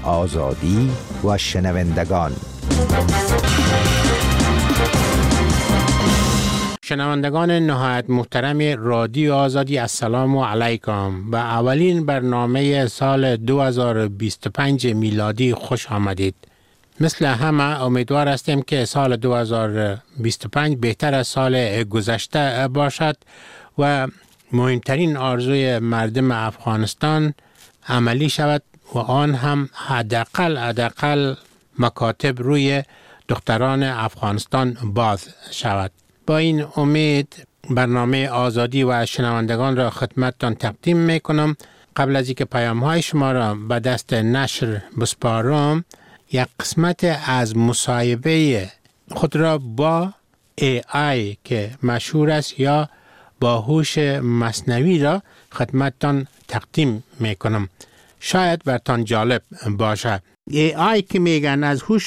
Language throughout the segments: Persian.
آزادی و شنوندگان. شنوندگان نهایت محترم رادیو آزادی، السلام علیکم. به اولین برنامه سال 2025 میلادی خوش آمدید. مثل همه امیدوار هستیم که سال 2025 بهتر از سال گذشته باشد و مهمترین آرزوی مردم افغانستان عملی شود و آن هم حداقل مکاتب روی دختران افغانستان باز شود. با این امید برنامه آزادی و شنوندگان را خدمتتان تقدیم میکنم. قبل از اینکه پیام‌های شما را به دست نشر بسپارم، یک قسمت از مصاحبه خود را با AI که مشهور است یا با هوش مصنوعی را خدمتتان تقدیم میکنم. شاید برتان جالب باشه. AI که میگن از هوش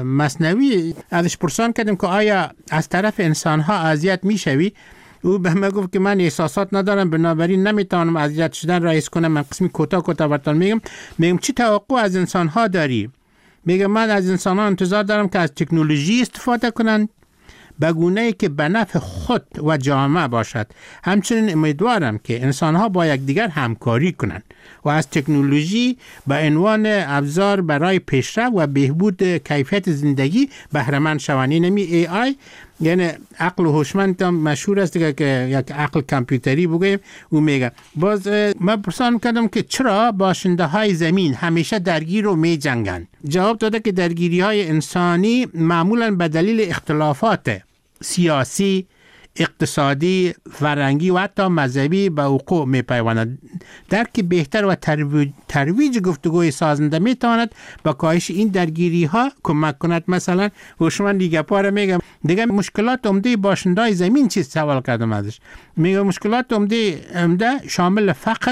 مصنوعی، ازش پرسان کردم که آیا از طرف انسان‌ها اذیت میشوی؟ او به من گفت که من احساسات ندارم، بنابراین نمیتونم اذیت شدن را حس کنم. من قسمی کوتاه براتون میگم چی توقع از انسان‌ها داری؟ میگم من از انسان‌ها انتظار دارم که از تکنولوژی استفاده کنند به گونه‌ای که به نفع خود و جامعه باشد. همچنین امیدوارم که انسان‌ها با یکدیگر همکاری کنند و از تکنولوژی به عنوان ابزار برای پیشرفت و بهبود کیفیت زندگی بهره مند شوند. اینمی AI یعنی عقل هوشمند مشهور است که یک عقل کامپیوتری بگویم. او میگه باز من پرسان کردم که چرا باشنده های زمین همیشه درگیر و می جنگن؟ جواب داده که درگیری های انسانی معمولا به دلیل اختلافات سیاسی، اقتصادی، فرهنگی و حتی مذهبی به وقوع می پیوندند. درک بهتر و ترویج گفتگوی سازنده می تواند به کاهش این درگیری ها کمک کند. مثلا هوشمند دیگه پاره میگم دیگه مشکلات عمده باشندای زمین چیست؟ سوال کردم ازش. میگه مشکلات عمده شامل فقر،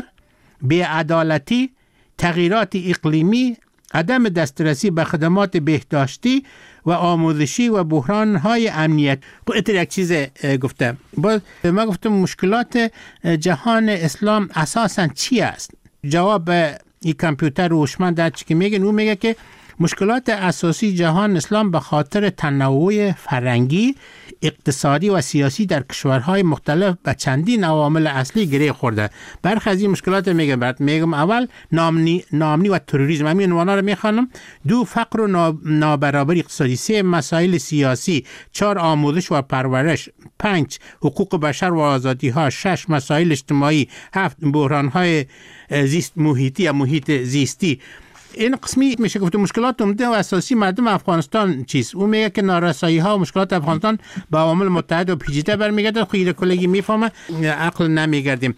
بی‌عدالتی، تغییرات اقلیمی، عدم دسترسی به خدمات بهداشتی و آموزشی و بحران‌های امنیت. اتر یک چیز گفته. باز ما گفتم مشکلات جهان اسلام اساساً چی است؟ جواب این کامپیوتر هوشمند در چی که میگه، او میگه که مشکلات اساسی جهان اسلام به خاطر تنوع فرهنگی، اقتصادی و سیاسی در کشورهای مختلف به چندین عوامل اصلی گره خورده. برخی از این مشکلات میگم اول ناامنی و تروریسم، همین عنوانا رو میخوانم. 2 فقر و نابرابری اقتصادی. 3 مسائل سیاسی. 4 آموزش و پرورش. 5 حقوق بشر و آزادی ها. 6 مسائل اجتماعی. 7 بحران های زیست محیطی یا محیط زیستی. این قسمی میشه گفت مشکلات عمده و اساسی مردم افغانستان چیست؟ اون میگه که نارسایی ها و مشکلات افغانستان با عوامل متحد و پیچیده برمیگرده. خیلی کلگی میفهمه، عقل نمیگردیم.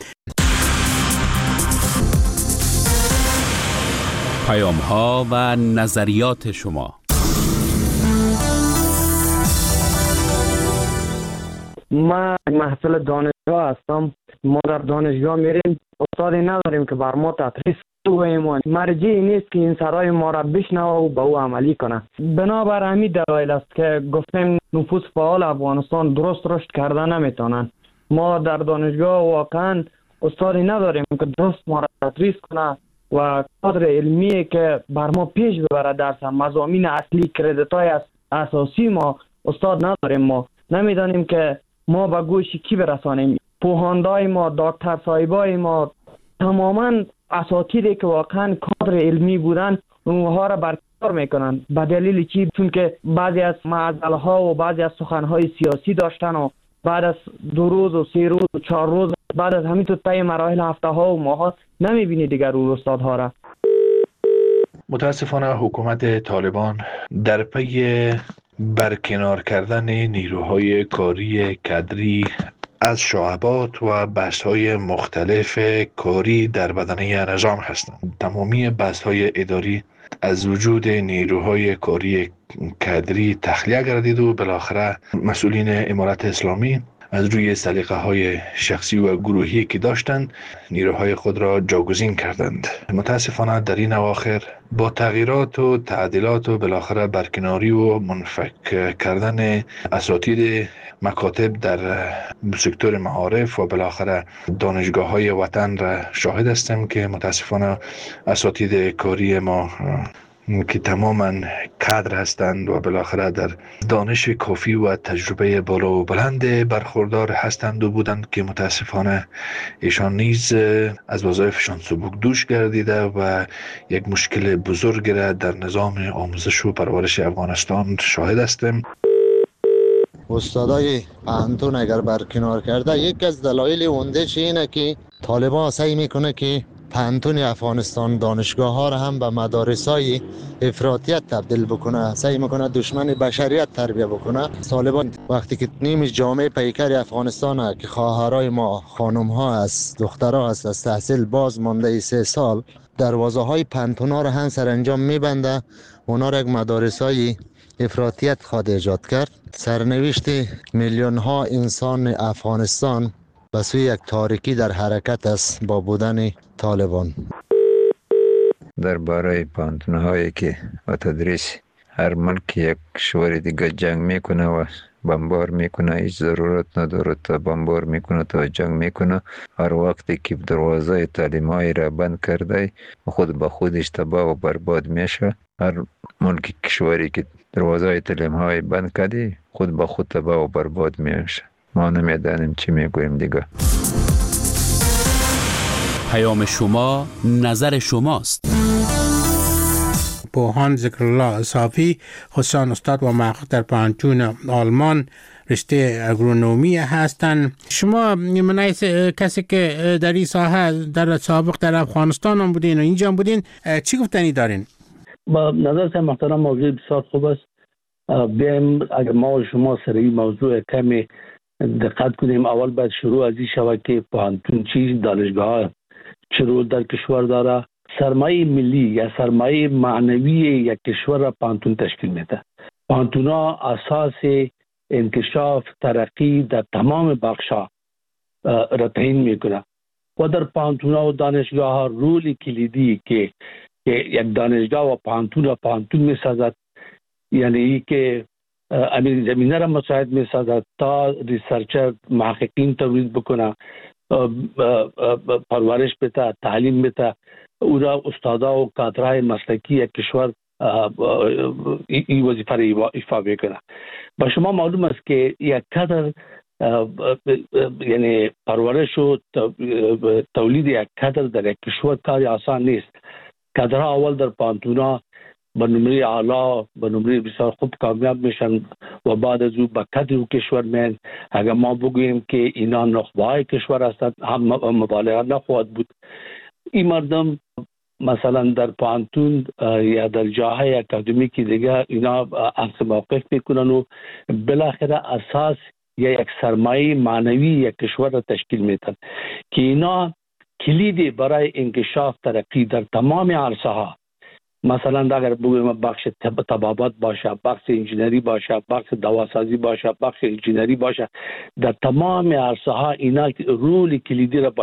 پیام ها و نظریات شما. من محصل دانشگاه هستم. ما در دانشگاه میریم، استادی نداریم که بر ما تدریس کنه. مرجعی نیست که این سرای ما را بشنوه و به او عملی کنه. بنابر همین دلایل است که گفتیم نفوذ فعال افغانستان درست رشد کرده نمیتونن. ما در دانشگاه واقعا استادی نداریم که درست ما را تدریس کنه و کادر علمی که بر ما پیش ببره درس. مضامین اصلی، کردیت‌های اساسی ما استاد نداریم. ما نمیدانیم که ما به گوش کی برسانیم. پوهاندای ما، دکتر صاحبای ما، تماما اساتیدی که واقعا کادر علمی بودن اونها را برکنار میکنن. به دلیل چی؟ چون که بعضی از معضله ها و بعضی از سخن های سیاسی داشتن و بعد از 2 روز و 3 روز و 4 روز بعد از همین تو طی مراحل هفته ها و ماه ها نمیبینی دیگر اون استادها را. متاسفانه حکومت طالبان در پی برکنار کردن نیروهای کاری کادری از شعبات و بست‌های مختلف کاری در بدنه نظام هستند. تمامی بست‌های اداری از وجود نیروهای کاری کادری تخلیه گردید و بالاخره مسئولین امارت اسلامی از روی سلیقه‌های شخصی و گروهی که داشتند نیروهای خود را جاگزین کردند. متاسفانه در این اواخر با تغییرات و تعدیلات و بالاخره برکناری و منفک کردن اساتید مکاتب در سکتور معارف و بالاخره دانشگاه‌های وطن را شاهد هستیم که متاسفانه اساتید کاری ما که تماما کادر هستند و بالاخره در دانش کافی و تجربه بالا و بلند برخوردار هستند و بودند که متاسفانه ایشان نیز از وظایفشان سبک دوش گردیده و یک مشکل بزرگ را در نظام آموزش و پرورش افغانستان شاهد هستیم. استادای پانتون اگر برکنار کرده، یک از دلایل اوندهش اینه که طالبان سعی میکنه که پانتون افغانستان دانشگاه ها را هم به مدارس های افراطیت تبدیل بکنه، سعی میکنه دشمن بشریت تربیه بکنه. طالبان وقتی که نیم جامعه پیکر افغانستان که خواهرای ما خانم ها است، دخترها است، از تحصیل باز مانده 3 سال، دروازه های پانتون ها را هم سرانجام میبنده، اونا را یک مدارس های افراطیت خواهد ایجاد کرد. سرنوشت میلیون ها انسان افغانستان به سوی یک تاریکی در حرکت است با بودن طالبان. درباره پانتون هایی که و تدریس هر ملک یک کشور دیگه جنگ میکنه و بمبار میکنه، هیچ ضرورت نداره تا بمبار میکنه تا جنگ میکنه. هر وقتی که دروازه تعلیم های را بند کرده خود به خودش تباه و برباد میشه. هر ملک کشوری که دروازه تعلیم های بند کرده خود به خود تباه و برباد میشه. ما نمیدانیم چی میگوییم دیگه. پیام شما، نظر شماست. بوهان ذکرالله صافی، خصوصا استاد و محقق در پانتون آلمان رشته اگرونومی هستند. شما منایس کسی که در این ساحه در سابق در افغانستان هم بودین و اینجا هم بودین، چی گفتنی دارین؟ با نظر محترم موضوع بسیار خوب است. بیایم اگر ما و شما سر این موضوع کمی دقت کنیم. اول باید شروع از این شود که پانتون چیز، دانشگاه چه رول در کشور داره. سرمایه ملی یا سرمایه معنوی یک کشور را پانتون تشکیل میده. پانتون ها اساس انکشاف، ترقی در تمام بخشا را تعیین میکنه و در پانتون ها و دانشگاه ها رول کلیدی که یک دانشگاه و پانتون میسازد، یعنی که امیر زمینه را مساعد میسازد تا ریسرچر محققین تولید بکنه، پرورش بده، تعلیم بده، او را استادا و کادرهای مسلکی یک کشور این وظیفه را ایفا بکنه. با شما معلوم است که یک کادر، یعنی پرورش و تولید یک کادر در یک کشور کاری آسان نیست. کادرها اول در پانتونا به نمره اعلا، به نمره بسیار خوب کامیاب میشن و بعد از او به کادر کشور میان. اگر ما بگوییم که اینا نخبه‌های کشور هستند، هم مبالغه نخواهد بود. این مردم مثلا در پانتون یا در جاهای اکادمیکی دیگه اینا عکس موقف میکنن و بالاخره اساس یا یک سرمایه معنوی یک کشور را تشکیل میدن که اینا کلیدی برای انکشاف، ترقی در تمام عرصه ها، مثلا اگر بگویم بخش طبابت باشه، بخش انجینری باشه، بخش دواسازی باشه، بخش انجینری باشه، در تمام عرصه ها اینا رول کلیدی را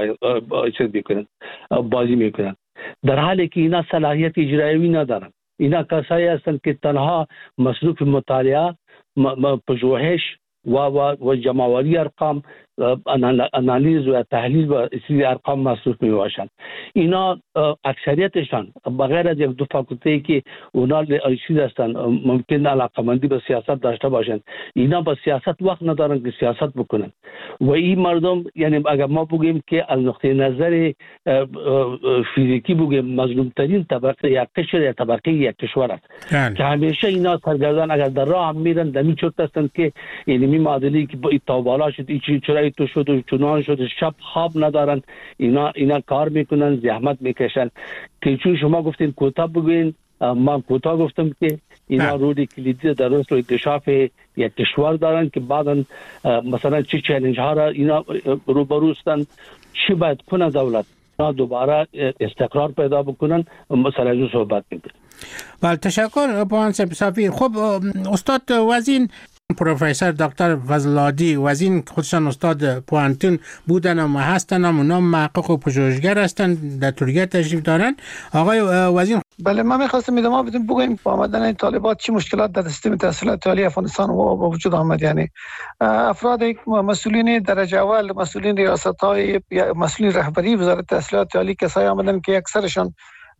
بازی میکنن، در حالی که اینا صلاحیت اجرایی ندارن. اینا کسایی هستند که تنها مصروف مطالعه، پژوهش و جمع‌آوری ارقام، انالیز و تحلیل و اصلی ارقام مصروف می باشند. اینا اکثریتشان بغیر از یک دو فاکولته که اونا چیز هستند، ممکن علاقه‌مندی به سیاست داشته باشند، اینا با سیاست وقت ندارن که سیاست بکنن. و این مردم، یعنی اگر ما بگیم که از نقطه نظر فیزیکی بگیم مظلوم ترین طبقه یک قشر یا طبقه یک کشور است که همیشه اینا سرگردان اگر در راه هم میرن دمی چرت هستند که یعنی می معادلی که تا بالا شد، چرایی تو شد و چنان شد، شب خواب ندارن. اینا کار میکنن، زحمت میکشن که چون شما گفتین کوتاه بگوین، من کوتاه گفتم که اینا روی کلیدی در رشد و انکشاف یک کشور دارن که بعدا مثلا چه چالش ها را اینا روبرو هستند، چی باید کنه دولت دوباره استقرار پیدا بکنن. مثلا از صحبت میکنه. بله، تشکر بوهان صافی. خب استاد وزین پروفسور دکتر فضل‌العادی وزین خودشان استاد پوانتون بودن و هستن، اونا محقق و پژوهشگر هستن، در ترکیه تشریف دارن. آقای وزین. بله، من می‌خواستم ادامه بدم بگویم با آمدن این طالبات چه مشکلات در سیستم تحصیلات عالی افغانستان با وجود آمد. یعنی افراد مسئولین درجه اول، مسئولین ریاست‌های، مسئولین رهبری وزارت تحصیلات عالی کسایی آمدن که اکثرشان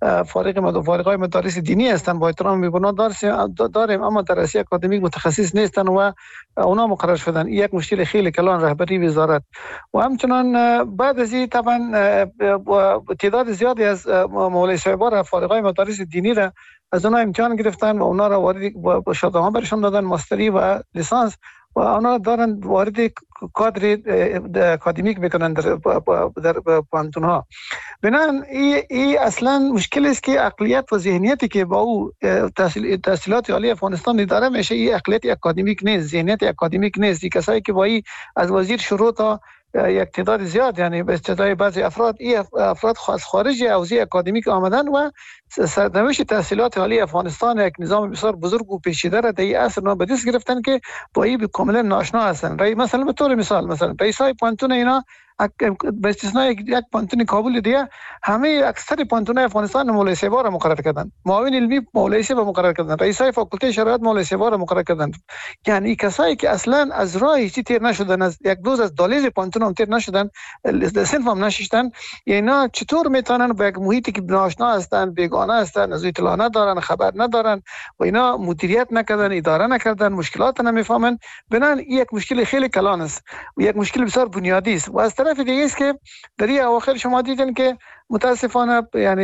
فارغای مدارس دینی هستند، با احترام میگم داریم، اما در رشته اکادمیک متخصص نیستن و اونا مقرر شدن. یک مشکل خیلی کلان رهبری وزارت و همچنان بعد از این طبعا تعداد زیادی از مولوی صاحبا را فارغای مدارس دینی را از اونا امتحان گرفتن و اونا را وارد شهادت برشان دادن، ماستری و لیسانس، و اونا دارن وارد کادر اکادمیک میکنن در پانتون ها. بنابراین این اصلا مشکل است که عقلیت و ذهنیتی که با او تحصیلات عالی افغانستان داره میشه، این عقلیت اکادمیک نیست، ذهنیت اکادمیک نیست. کسایی که با این از وزیر شروع تا یک تعداد زیاد، یعنی به اصطلاح بعضی افراد از خارج حوزه اکادمیک آمدن و سرنوشت تحصیلات عالی افغانستان یک نظام بسیار بزرگ و پیچیده را در این عصر به دست گرفتن که با این کاملا ناآشنا هستند. مثلا به طور مثال مثلا رئیسای پانتون اینا به استثنای یک پانتون کابل دیگه همه اکثر پانتون‌های افغانستان مولوی صاحبا را مقرر کردند، معاون علمی مولوی صاحب مقرر کردند، رئیسای فاکولته شرایط مولوی صاحبا را مقرر کردند. یعنی کسایی که اصلا از راه هیچ تیر نشدن، از یک دوز از دالیز پانتون هم تیر نشدن، صنف هم نشیدن، اینا چطور میتونن با یک محیطی که ناآشنا هستند، بیگانه هستند، از اطلاع ندارن، خبر ندارن و اینا مدیریت نکردن، اداره نکردن، مشکلات نمیفهمن. بنابراین یک مشکل خیلی کلان است و یک مشکل بسیار بنیادی است. و از طرف دیگه است که در این اواخر شما دیدن که متاسفانه یعنی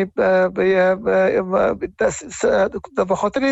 به خاطر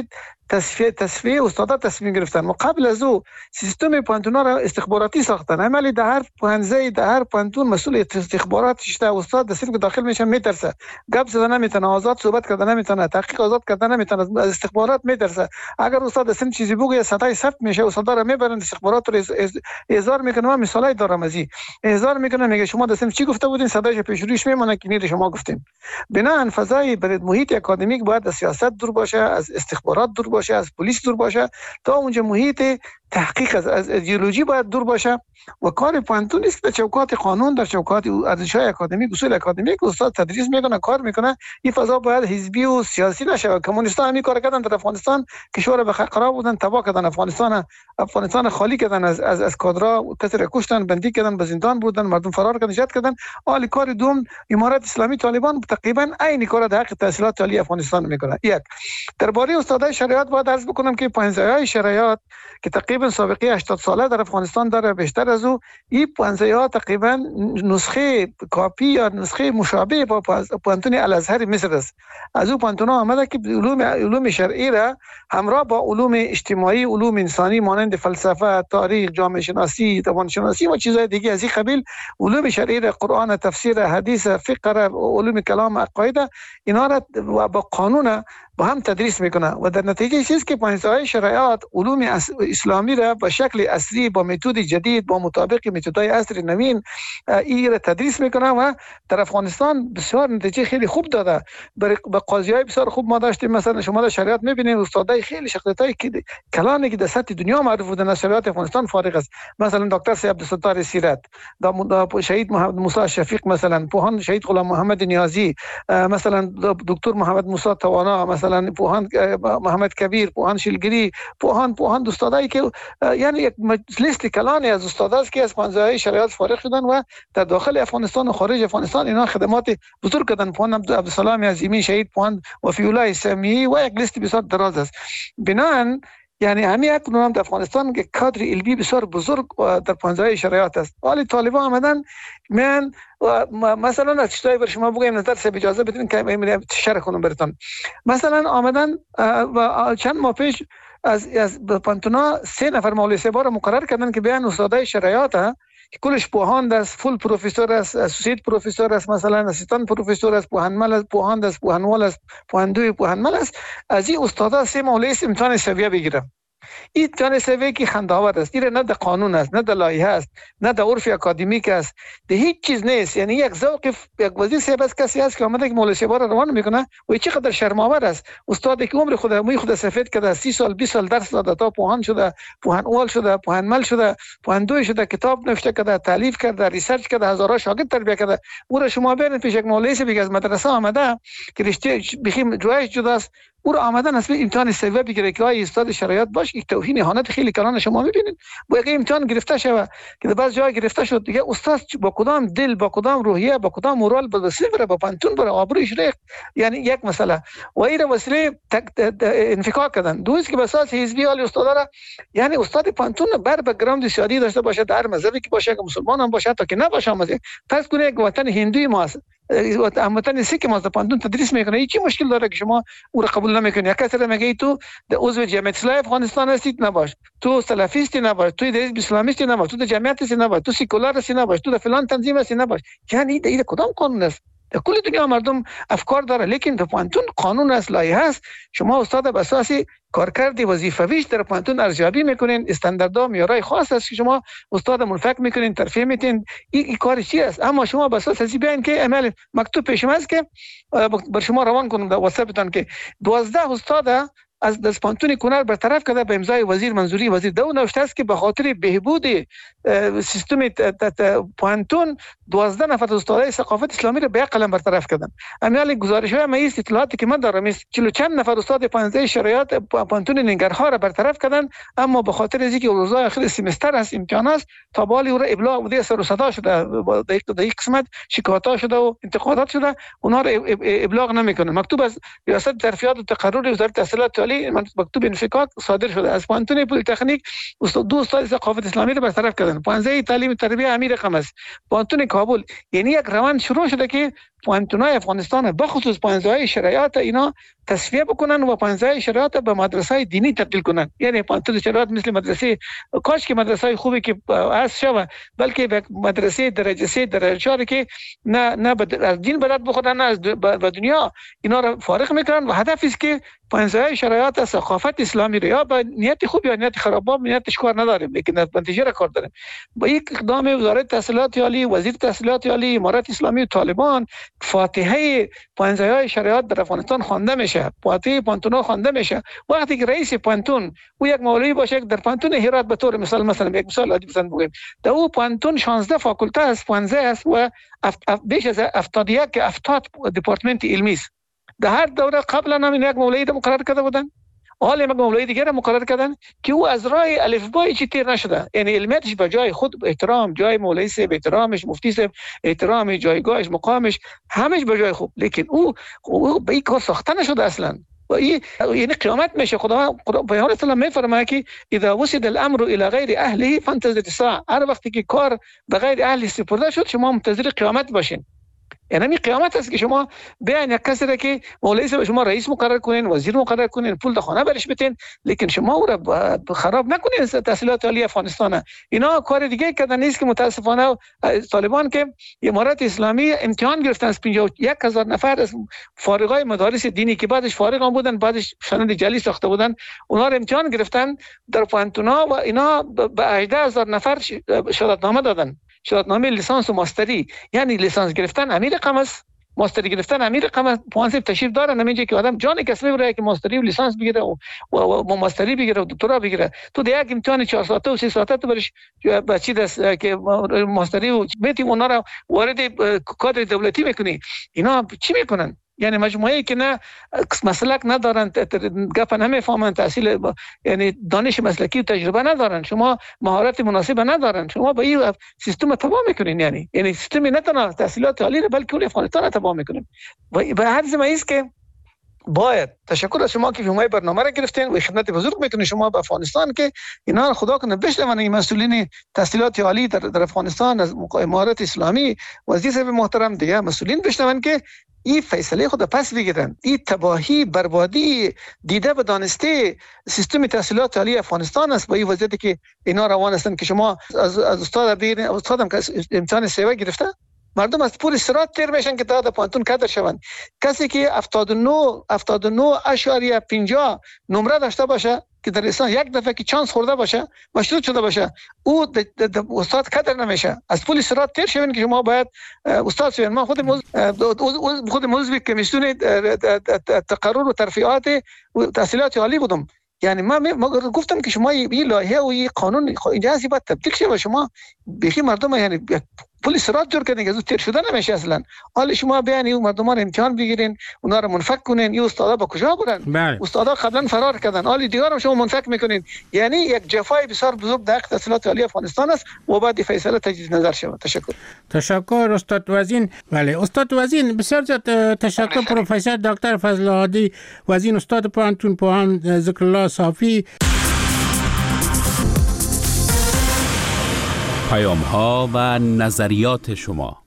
تصفیه استادا تصمیم گرفتن و قبل از او سیستم پانتونا را استخباراتی ساختن. عملی در هر پانزه در هر پانتون مسئول استخباراتش تا استاد دستیم که داخل میشه میترسه، گپ زدن نمیتونه، آزاد صحبت کردن نمیتونه، تحقیق آزاد کردن نمیتونه، از استخبارات میترسه. اگر استاد دستیم چیزی بگه صدای ثبت میشه، استادا را میبرن استخبارات رو احضار میکنه. من مثالای دارم از این احضار میکنه، میگه شما دستیم چی گفته بودین، صدایش پیش روش میمونه که نیری شما گفتیم. بنابراین فضای برای محیط اکادمیک باید از سیاست دور باشه، از استخبارات دور باشه، از پلیس دور باشه، تا اونجا محیط تحقیق از ایدئولوژی باید دور باشه و کار پانتون نیست در چوکات قانون، در چوکات ارزش‌های اکادمیک، اصول اکادمیک استاد تدریس میکنه، کار میکنه. این فضا باید حزبی و سیاسی نشه. کمونیست‌ها همین کار کردن در افغانستان، کشور به خراب بودن، تباه کردن افغانستان خالی کردن از کادرها، کسی را کشتن، بندی کردن، به زندان بردن، مردم فرار کردن، نجات کردن. حال کار دوم امارت اسلامی طالبان تقریبا عین کار در حق تحصیلات عالی افغانستان میکنه. یک درباره استادای شریعت باید عرض بکنم که پنجه‌های شریعت که تقریبا سابقه 80 ساله در افغانستان داره، بیشتر از او این پنجه‌ها تقریبا نسخه کاپی یا نسخه مشابه با پانتون الازهر مصر است. از او پانتون آمده که علوم شرعی را همراه با علوم اجتماعی، علوم انسانی مانند فلسفه، تاریخ، جامعه شناسی، زبان شناسی و چیزهای دیگه از این قبیل، علوم شرعی را، قرآن، تفسیر، حدیث، فقه را، علوم کلام، عقاید، اینا را با قانون با هم تدریس میکنه و در نتیجه چیزی که پانزه‌های شرایط علوم اسلامی را به شکل اصلی، با متد جدید، با مطابق متدهای عصر نوین این را تدریس میکنه و در افغانستان بسیار نتیجه خیلی خوب داده. به قاضیای بسیار خوب ما داشتیم، مثلا شما در شریعت میبینید استادای خیلی شخصیتای کلانی که در سطح دنیا معروف بودن از شریعت افغانستان فارغ است. مثلا دکتر سید عبدالستار سیرت، شهید محمد موسی شفیق، مثلا پوهان شهید غلام محمد نیازی، مثلا دکتر محمد موسی توانا، مثلا پوهان محمد کبیر، پوهان شیلگری، پوهان استادایی که یعنی یک لیست کلانی از استاداست که از پانزه‌های شریعت فارغ شدن و در داخل افغانستان و خارج افغانستان اینا خدمات بزرگ کردن. پوهان عبدالسلام عظیمی شهید، پوهان وفی الله سامی و یک لیست بسیار دراز است. بنابراین یعنی همین اکنون در افغانستان که کادر علمی بسیار بزرگ در پانزه‌های شریعت است. حالی طالبان آمدن من مثلا از چیزایی بر شما بگم نظر سه اجازه بدین که شرح کنم براتون. مثلا آمدن و چند ماه پیش از پانتونا 3 نفر مولوی صاحبا را مقرر کردن که بیان استادای شریعت که کلش پوهان است، فول پروفسور است، اسوسییت پروفسور است، مثلا اسیستان پروفسور است، پوهنمل است، پوهاند است، پوهنوال است، پوهندوی پوهنمل است. از این استادا 3 مولوی امتحان سویه بگیرن. این امتحان سویه که خنده‌آور است. این نه در قانون است، نه در لایحه است، نه در عرف اکادمیک است، ده هیچ چیز نیست. یعنی یک ذوق یک وزیر صاحب است، کسی است که آمده که مولوی صاحب را روان میکنه و چقدر شرم‌آور است. استادی که عمر خود سفید کرده، 30 سال 20 سال درس داده تا پوهان شده، پوهنوال شده، پوهنمل شده، پوهندوی شده، کتاب نوشته کرده، تالیف کرده، ریسرچ کرده، هزارها شاگرد تربیت کرده. او را شما برید پیش یک مولوی صاحب از مدرسه آمده که رشته بخیم جوایش جداست، او رو آمدن اسم امتحان سویه بگیره که آیا استاد شرایط باش. یک توهین اهانت خیلی کلان شما میبینید. با یک امتحان گرفته شود که در بعض جای گرفته شد دیگه استاد با کدام دل، با کدام روحیه، با کدام مورال به صفر با پانتون بره آبروش ریخت. یعنی یک مسئله و این وسیله انفکاک کردن. دوست که به اساس حزبی حال استاد را، یعنی استاد پانتون بر بک‌گراند سیاسی داشته باشه، در مذهبی که باشه، که مسلمان هم باشه، تا که نباشه مزه فرض کنید یک وطن هندوی ماست، وطن سیک ماست، پانتون تدریس میکنه، هیچ مشکل داره که شما او را قبول نمیکنی؟ یک کسی میگه تو عضو جمعیت اسلامی افغانستان هستی نباش، تو سلفیستی نباش، تو حزب اسلامیستی نباش، تو جمعیت هستی نباش، تو سکولار هستی نباش، تو فلان تنظیم هستی نباش. یعنی این کدام قانون است؟ در کل دنیا مردم افکار داره، لیکن در پانتون قانون است، لایحه است. شما استاد به اساس کارکرد وظیفویش در پانتون ارزیابی میکنین، استانداردها معیارهای خاص است که شما استاد منفک میکنین، ترفیع میتین. این کار چی است؟ اما شما به اساس ازی بیان که عمل مکتوب پیشم است که بر شما روان کنم در واتساپتان که 12 استاد از پانتون کنر برطرف کرده به امضای وزیر منظوری وزیر. دو نوشته است که به خاطر بهبود سیستم پانتون 12 نفر استادای ثقافت اسلامی رو به یک قلم برطرف کردن. امیال گزارش‌های ما است، اطلاعاتی که من دارم است 40 چند نفر استاد 15 شرایط پانتون ننگرهار رو برطرف کردن، اما به خاطر اینکه روزهای آخر سمستر است، امتحان است، تا بالی او را ابلاغ بوده، سر و صدا شده، در یک قسمت شکایات شده و انتقادات شده، اونها رو ابلاغ نمیکنه. مکتوب از ریاست ترفیعات و تقرر وزارت تحصیلات عالی مکتوب انفکاک صادر شده. از پانتون پلی تکنیک دو استاد ثقافت اسلامی رو برطرف کردن. 15 تعلیم تربیه امیر قم است. پانتون کابل، یعنی یک روند شروع شده که پانتونای افغانستان بخصوص 15 شرایط اینا تصفیه بکنن و 15 شرایط به مدرسه دینی تبدیل کنن. یعنی 15 شرایط مثل مدرسه، کاش که مدرسه خوبی که از شوه، بلکه به مدرسه درجه 3 درجه 4 که نه از دین بلد بخورن، نه از دنیا، اینا رو فارغ میکنن و هدف است که 15 شرایط از ثقافت اسلامی رو یا به نیت خوب یا نیت خراب، با نیتش کار نداریم، لیکن نتیجه را کار داریم. با یک اقدام وزارت تحصیلات عالی، وزیر تحصیلات عالی، امارت اسلامی و طالبان، فاتحه 15 شرایط در افغانستان خوانده میشه، فاتحه پانتون خوانده میشه. وقتی که رئیس پانتون او یک مولوی باشه در پانتون هرات، به طور مثال مثلا یک مثال عادی بزنم بگیم، در او پانتون 16 فاکولته است، 15 است و بیش از 70 دپارتمنت علمی است. در هر دوره قبلا هم یک مولوی مقرر کرده بودن، حال یک مولوی دیگر مقرر کردن که او از راه الفبای چی تیر نشده، یعنی علمیتش به جای خود احترام، جای مولوی صاحب احترامش، مفتی صاحب احترام، جایگاهش، مقامش، همش به جای خوب، لیکن او به این کار ساخته نشده اصلا. و این یعنی قیامت میشه. خدا پیامبر اسلام میفرماید که اذا وسد الامر الى غیر اهله فانتظر الساعه، هر وقتی که کار به غیر اهل سپرده شد شما منتظر قیامت باشین. یعنی این قیامت است که شما بیاین یک کسی را که مولوی صاحب شما رئیس مقرر کنین، وزیر مقرر کنین، پول در خانه برش بتین، لیکن شما او را خراب نکنین. تحصیلات عالی افغانستان اینا کار دیگه کردن نیست که متاسفانه طالبان که امارت اسلامی امتحان گرفتن از 51,000 نفر از فارغای مدارس دینی که بعدش فارغ هم بودن، بعدش سند جعلی ساخته بودن، اونها را امتحان گرفتن در پانتونا و اینا به 18,000 نفر شهادتنامه دادن، شهادتنامه لیسانس و ماستری. یعنی لیسانس گرفتن امیر قم است، ماستری گرفتن امیر قم. پوانسیب تشریف داره نمیگه که آدم جان کسبی بره که ماستری و لیسانس بگیره و ماستری بگیره و دکترا بگیره. تو در یک امتحان 4 ساعته و 3 ساعته تو برش بچی دست که ماستری و میتی اونا را وارد کادر دولتی میکنی. اینا چی میکنن؟ یعنی مجموعه‌ای که نه مسلک ندارن، گپ نمیفهمن، تحصیل یعنی دانش مسلکی و تجربه ندارن، شما مهارت مناسب ندارن، شما با این سیستم تباه میکنین. یعنی سیستم نه تنها تحصیلات عالی بلکه اون افغانستان تباه میکنین. و به هر زمینه است که باید تشکر از شما که فیلمای برنامه را گرفتین و خدمت بزرگ میکنین شما به افغانستان که اینا خدا کنه بشنون. این مسئولین تحصیلات عالی در افغانستان از امارت اسلامی، وزیر صاحب محترم، دیگه مسئولین بشنون که این فیصله خود پس بگیرن. این تباهی، بربادی دیده به دانسته سیستم تحصیلات عالی افغانستان است. با این وضعیتی که اینا روان هستند که شما از استاد بگیرین، استادم که امتحان سیوه گرفته، مردم از پول سرات تیر میشن که تا در پانتون کادر شوند. کسی که 79.50 نمره داشته باشه که در لیسانس یک دفعه که چانس خورده باشه، مشروط شده باشه، او استاد کادر نمیشه. از پول سرات تیر شوین که شما باید استاد شوین. من خود موضوع کمیسیون تقرر و ترفیعات و تحصیلات عالی بودم. یعنی ما گفتم که شما این لایحه و این قانون اینجا باید تبدیل شه و شما بخی مردم یعنی پل صراط جور کردین که از تیر شدن نمیشه اصلا. حال شما بیان این مردمان امتحان بگیرین، اونا رو منفک کنین، این استادا با کجا برن؟ استادا قبلا فرار کردن، حال دیگه هم شما منفک میکنین. یعنی یک جفای بسیار بزرگ در حق تحصیلات عالی افغانستان است و بعد فیصله تجدید نظر شود. تشکر استاد وزین. بله استاد وزین، بسیار زیاد تشکر پروفسور دکتر فضل هادی وزین، استاد پوهنتون پوهان ذکرالله صافی. پیام ها و نظریات شما.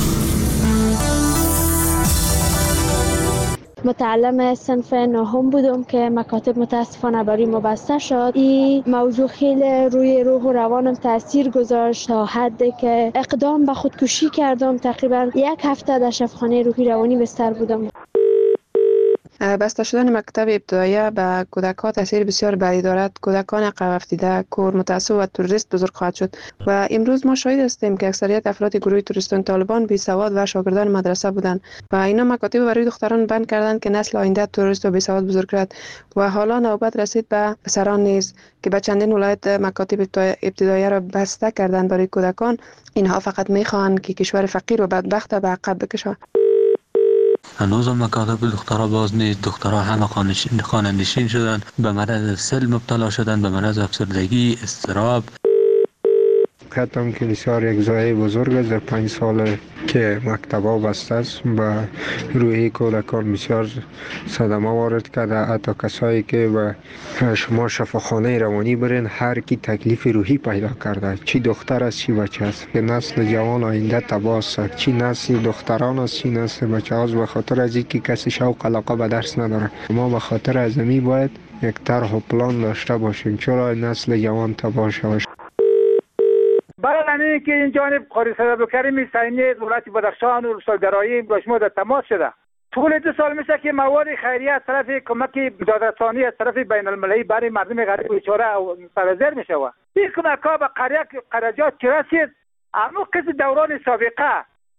متعلم صنف نهم بودم که مکاتب متاسفانه برای ما بسته شد. این موضوع خیلی روی روح و روانم تاثیر گذاشت تا حدی که اقدام به خودکشی کردم. تقریبا 1 هفته در شفاخانه روحی روانی بستر بودم. بسته شدن مکتب ابتدایی به کودکان تاثیر بسیار بدی دارد. کودکان عقب افتاده، کور، متعصب و تروریست بزرگ خواهد شد و امروز ما شاهد هستیم که اکثریت افراد گروه تروریستان طالبان بی سواد و شاگردان مدرسه بودند و اینا مکاتب برای دختران بند کردند که نسل آینده تروریست و بی سواد بزرگ شود و حالا نوبت رسید به پسران نیز که به چندین ولایت مکاتب ابتدایی را بسته کردند برای کودکان. اینها فقط میخواهند که کشور فقیر و بدبخت به عقب بکشند. هنوز هم مکاتب دخترها باز نیست. دخترها همه خانه نشین شدن، به مرض سل مبتلا شدن، به مرض افسردگی، اضطراب. کتم که بسیار یک ضایعه بزرگ است. در 5 سال که مکتب‌ها بسته است و روحی کودکان بسیار صدمه وارد کرده. حتی کسایی که به شما شفاخانه روانی برین، هر کی تکلیف روحی پیدا کرده، چی دختر است چی بچه است، که نسل جوان آینده تباه است. چی نسل دختران است چی نسل بچه است، به خاطر از اینکه کسی شوق علاقه به درس نداره. ما به خاطر ازمی باید یک طرح و پلان داشته باشیم چرا نسل جوان تباه شود. برای همین که این جانب قاری صدابکریم سینی ولایت بدخشان و روستاگرایی با شما در تماس شده. طول 2 سال میشه که مواد خیریه از طرف کمک دادرسانی از طرف بین المللی برای مردم غریب و بیچاره سرازیر میشه. این کمک‌ها به قریات که رسید، اما کسی دوران سابقه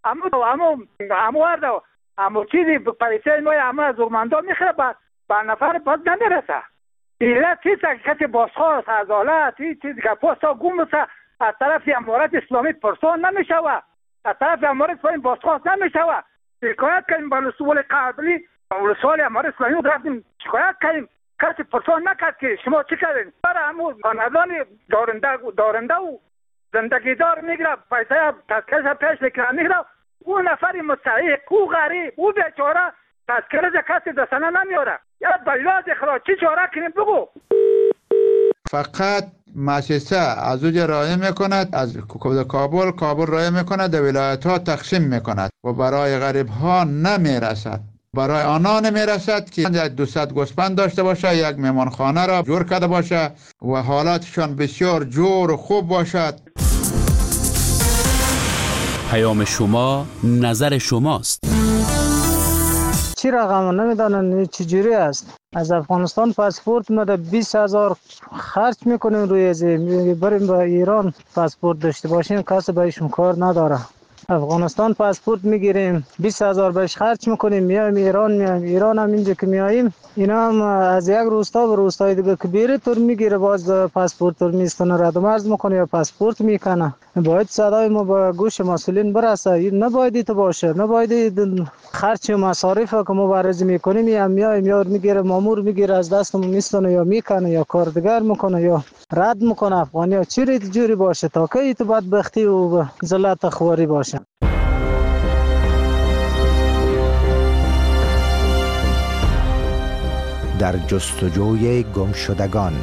اما چیزی پیسه ما اما از زورمندان میخوره به نفر باز نمیرسه. اینا کسی بازخواست از حالت چیزی که پاستا گم میشه از طرف امارات اسلامی پرسان نمیشوه، از طرف امارات اسلامی بازخواست نمیشوه. شکایت کردیم با رسول قبلی، رسول امارات اسلامی رفتیم شکایت کردیم، کسی پرسان نکرد که شما چی کردین. برای همون خاندان دارنده و زندگی دار میگیره، پیسه تذکرش پیش میکنه میگیره، اون نفری مستحق او غریب او بیچاره تذکرش کسی دستانه نمیاره. یا بلاز اخراج چی چاره کنیم بگو. فقط مؤسسه از اوج راه میکند، از کابل راه میکند، در ولایت ها تقسیم میکند و برای غریب ها نمیرسد. برای آنها نمیرسد که 200 گوسفند داشته باشه، یک مهمانخانه را جور کرده باشه و حالاتشان بسیار جور و خوب باشد. پیام شما، نظر شماست. چی رقم نمیدانن چجوری است. از افغانستان پاسپورت ما ده 20,000 خرج میکنیم روی ازی بریم به ایران پاسپورت داشته باشیم، کسی بهشون کار نداره. افغانستان پاسپورت میگیریم 20,000 بهش خرج میکنیم، میایم ایران هم اینجا که میاییم اینا هم از یک روستا به روستای دیگه که بیره تور میگیره، باز پاسپورت تور میستانه، رد و مرز میکنه یا پاسپورت میکنه. باید صدای ما به گوش مسئولین برسه. نباید ایت باشه، نباید خرچ و مصارف که ما بررسی میکنیم یا میایم یا میگیره مامور میگیره از دستمون میستانه یا میکنه یا کاردگر میکنه یا رد میکنه. افغانی ها چی ریت جوری باشه تا که ایت بدبختی و ذلت خواری باشه. در جستجوی گمشدگان.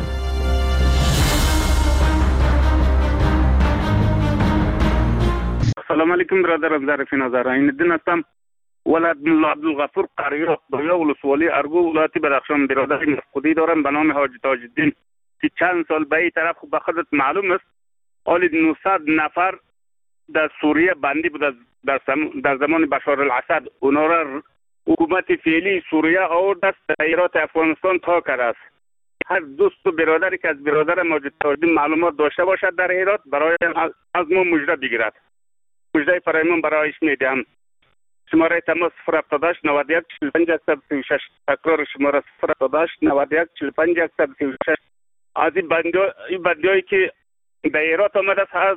سلام علیکم برادرم، ظریف نظر عین‌الدین هستم، ولد ملا عبدالغفور قریه دایا ولسوالی ارگو ولایت بدخشان. برادر مفقودی دارم به نام حاجی تاج الدین که چند سال به این طرف به خودت معلوم است حالی 900 نفر در سوریه بندی بود در زمان بشار الاسد. اونا را حکومت فعلی سوریه آورد است ایرات افغانستان تا کرده است. هر دوست و برادری که از برادر ماجد تاج الدین معلومات داشته باشد در ایرات برای از ما مژده بگیرد. مژده فرایمان برایش میدهم. شماره تماس 078 91 45 136. تکرار شماره 078 91 45 136. از این بندیایی که به ایرات آمده است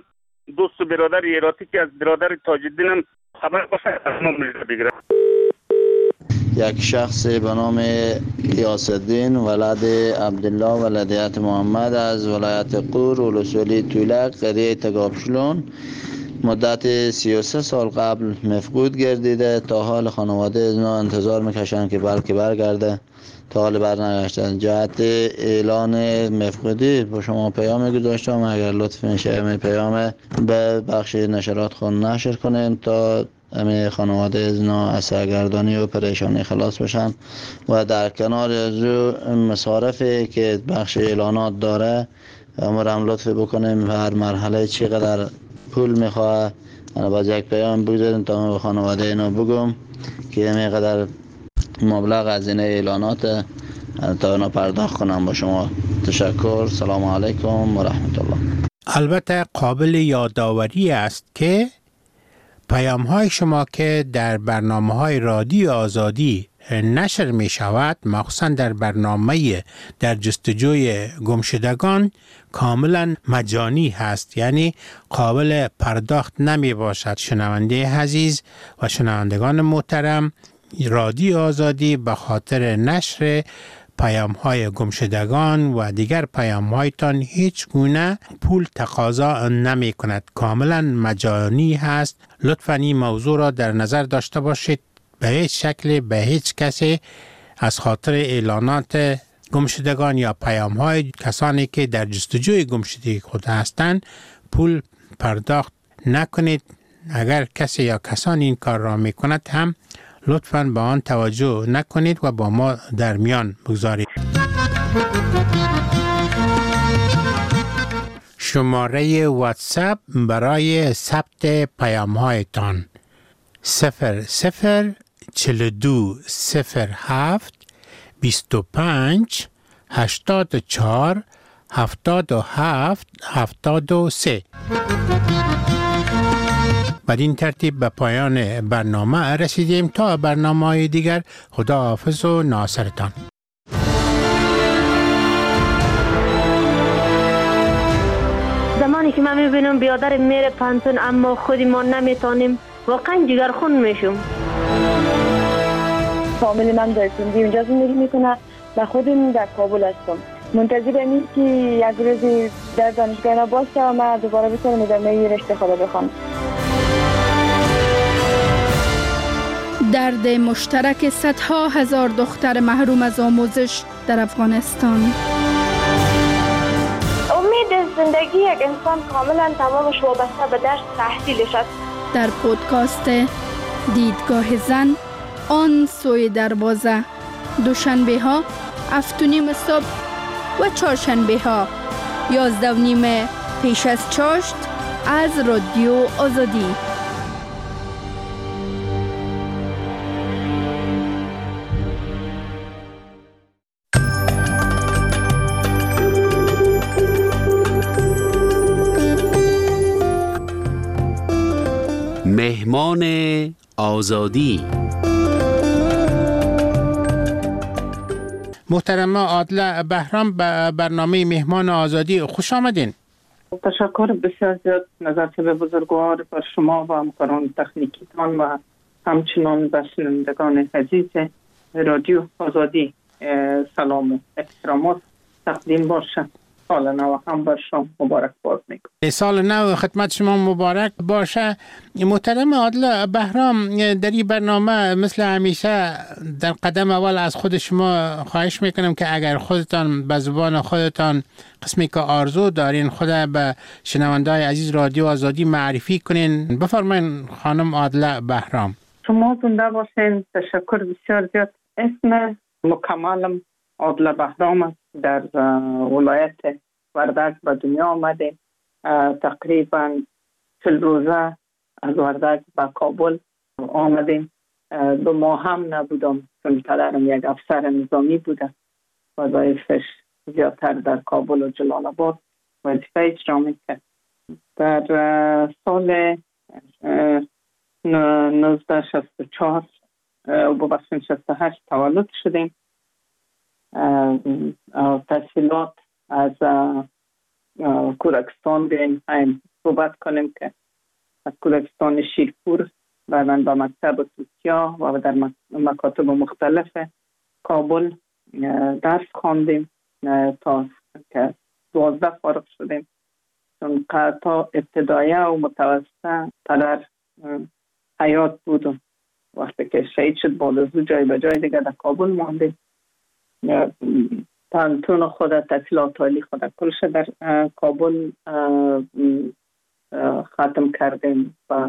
دوست و برادر ایراتی که از برادر تاج‌الدین هم خبر باشه ما مجرد بگیرم. یک شخص به نام غیاث‌الدین ولد عبدالله ولدیت محمد از ولایت قور ولسوالی تولک قریه تگابشلون مدت 33 سال قبل مفقود گردیده. تا حال خانواده از اینا انتظار میکشن که بلکه برگرده، تا حال برنگشتن. جهت اعلان مفقودی با شما پیام گذاشتم، اگر لطف میشه این پیام به بخش نشرات خود نشر کنین تا همه خانواده از اینا از سرگردانی و پریشانی خلاص بشن. و در کنار از مصارفی که بخش اعلانات داره امرم لطف بکنیم هر مرحله چقدر پول میخواه انا باز یک پیام بگذاریم تا من به خانواده اینا بگم که اینقدر مبلغ از این اعلانات تا اینا پرداخت کنم. با شما تشکر. سلام علیکم و رحمت الله. البته قابل یادآوری است که پیام‌های شما که در برنامه‌های رادیو آزادی نشر می شود، مخصوصاً در برنامه در جستجوی گمشدگان، کاملا مجانی هست، یعنی قابل پرداخت نمی باشد. شنونده عزیز و شنوندگان محترم، رادیو آزادی به خاطر نشر پیام‌های گمشدگان و دیگر پیام‌هایتان هیچ گونه پول تقاضا نمی کند، کاملا مجانی هست. لطفاً این موضوع را در نظر داشته باشید. به هیچ شکل به هیچ کسی از خاطر اعلانات گمشدگان یا پیام‌های کسانی که در جستجوی گمشدگی خود هستند پول پرداخت نکنید. اگر کسی یا کسانی این کار را می کند هم لطفاً به آن توجه نکنید و با ما در میان بگذارید. شماره واتساپ برای ثبت پیام‌هایتان 004207 25 84 77 73. بدین ترتیب به پایان برنامه رسیدیم. تا برنامه‌های دیگر، خداحافظ و ناصرتان. زمانی که من میبینم بیادر میره پانتون اما خودی ما نمیتونیم، واقعا جگرخون میشم. فامیلی من در سندی اونجا زندگی میکنه و خودم در کابل هستم. منتظر اینم که یک روزی در دانشگاه باشه و من دوباره بتونم ادامه رشته خود بخونم. درد مشترک صدها هزار دختر محروم از آموزش در افغانستان. امید زندگی یک انسان کاملا تمامش وابسته به درس تحصیلش است. در پودکاست دیدگاه زن، آن سوی دروازه، دوشنبه ها 7:30 صبح و چهارشنبه ها 11:30 پیش از چاشت از رادیو آزادی. مهمان آزادی. محترمه عادله بهرام، به برنامه مهمان آزادی خوش آمدین. تشکر بسیار زیاد نظرت به بزرگوار بر شما و همکاران تکنیکیتان و همچنان به شنوندگان عزیز رادیو آزادی سلام و احترامات تقدیم باشه. سال نو هم بر شما مبارک باد میگم. سال نو خدمت شما مبارک باشه. محترم عادله بهرام، در این برنامه مثل همیشه در قدم اول از خود شما خواهش میکنم که اگر خودتان به زبان خودتان قسمی که آرزو دارین خود به شنونده‌های عزیز رادیو آزادی معرفی کنین. بفرمایید خانم عادله بهرام. شما زنده باشین. تشکر بسیار زیاد. اسم مکملم عادله بهرام است. در ولایت وردک به دنیا آمده. تقریبا 40 روزه از وردک به کابل آمدیم. 2 ماه هم نبودم چون پدرم یک افسر نظامی بوده. وظایفش زیادتر در کابل و جلال آباد وظیفه اجرا میکرد. در سال 1964 و 68 تولد شدیم. تحصیلات از کورکستان بریم صحبت کنیم که از کودکستان شیرپور بعداً به مکتب توتیا و در مکاتب مختلف کابل درس خواندیم تا که 12 فارغ شدیم. چون تا ابتدایه و متوسطه پدر حیات بود. وقتی که شهید شد بعد از جای به جای دیگه در کابل ماندیم. پانتون خود تحصیلات عالی خود کلش در کابل ختم کردیم و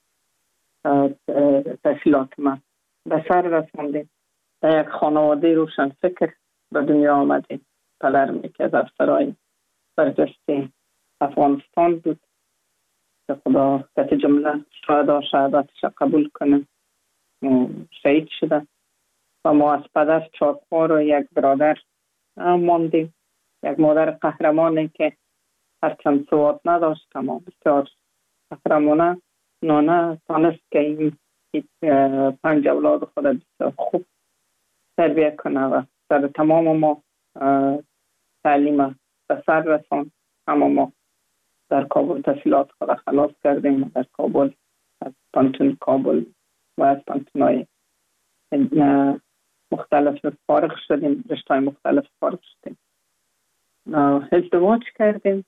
تحصیلات ما به سر رساندیم. در یک خانواده روشن فکر به دنیا آمدیم. پدرم یکی از افسرهای برجسته افغانستان بود که خدا کت جمله شهادتش قبول کنه. شهید شده و ما از پدر 4 خواهر و یک برادر ماندیم. یک مادر قهرمانی که هرچند سواد نداشت اما بسیار قهرمانه نانه تانست که این 5 اولاد خود بسیار خوب تربیه کنه و در تمام ما تعلیم به سر رساند. اما ما در کابل تحصیلات خود خلاص کردیم. در کابل از پانتون کابل و از پانتونای مختلف فارغ شدیم. رشته‌های مختلف فارغ شدیم. ازدواج کردیم.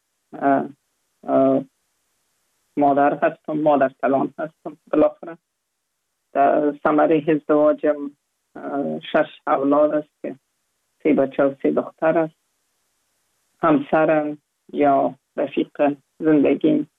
مادر هستم، مادر کلان هستم. بالاخره در ثمره ازدواجم 6 اولاد است که 3 بچه و 3 دختر است. همسرم یا رفیق زندگی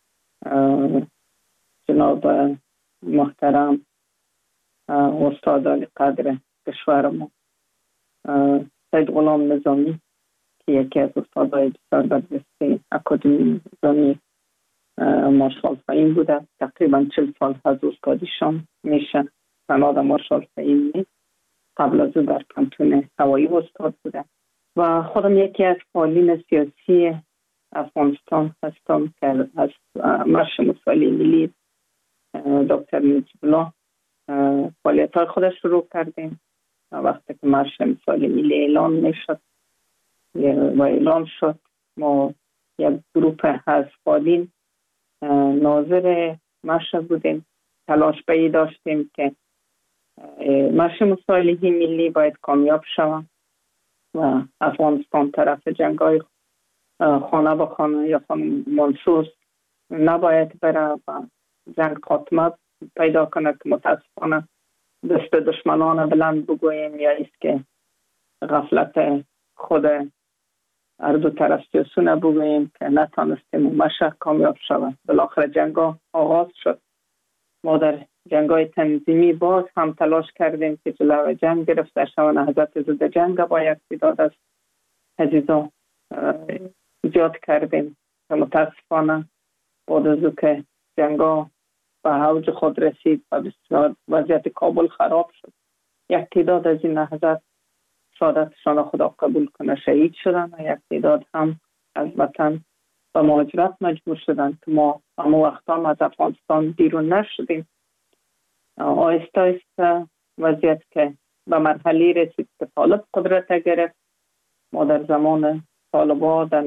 جناب محترم استاد علی قدر کشور ما سید غلام نظامی که یکی از استادای بسیار برجسته اکادمی نظامی مارشال فهیم بوده. تقریبا 40 سال از استادیشان میشه. سناد مارشال فهیم نیست. قبل از او در پانتون هوایی استاد بوده و خودم یکی از فعالین سیاسی افغانستان هستم که از مرش مسائل ملی دکتر نجیب الله فعالیت‌های خودش شروع کردیم. وقتی که مرش مسائل ملی اعلان میشد و اعلان شد ما یک گروه از فعالین ناظر مرش بودیم. تلاش به داشتیم که مرش مسائل ملی باید کامیاب شود و افغانستان طرف جنگ‌های خانه به خانه یا خانه منصوص نباید بره و جنگ خاتمه پیدا کنه که متاسفانه دست دشمنان بلند بگوییم یا است که غفلت خود هر دو طرف سیاسونه بگوییم که نتانستیم مشه کامیاب شود. بالاخره جنگ‌ها آغاز شد. ما در جنگ‌های تنظیمی باز هم تلاش کردیم که جلوی جنگ گرفته شود. نهضت ضد جنگ با یک تعداد از عزیزان ایجاد کردیم و متاسفانه بعد از که جنگ‌ها به اوج خود رسید و بسیار وضعیت کابل خراب شد یک تعداد از این نهضت شهادتشان خدا قبول کنه شهید شدن و یک تعداد هم از وطن به مهاجرت مجبور شدن که ما همه وقت هم از افغانستان بیرون نشدیم. آهسته آهسته وضعیت که به مرحله رسید که طالب قدرت گرفت. ما در زمان طالبا در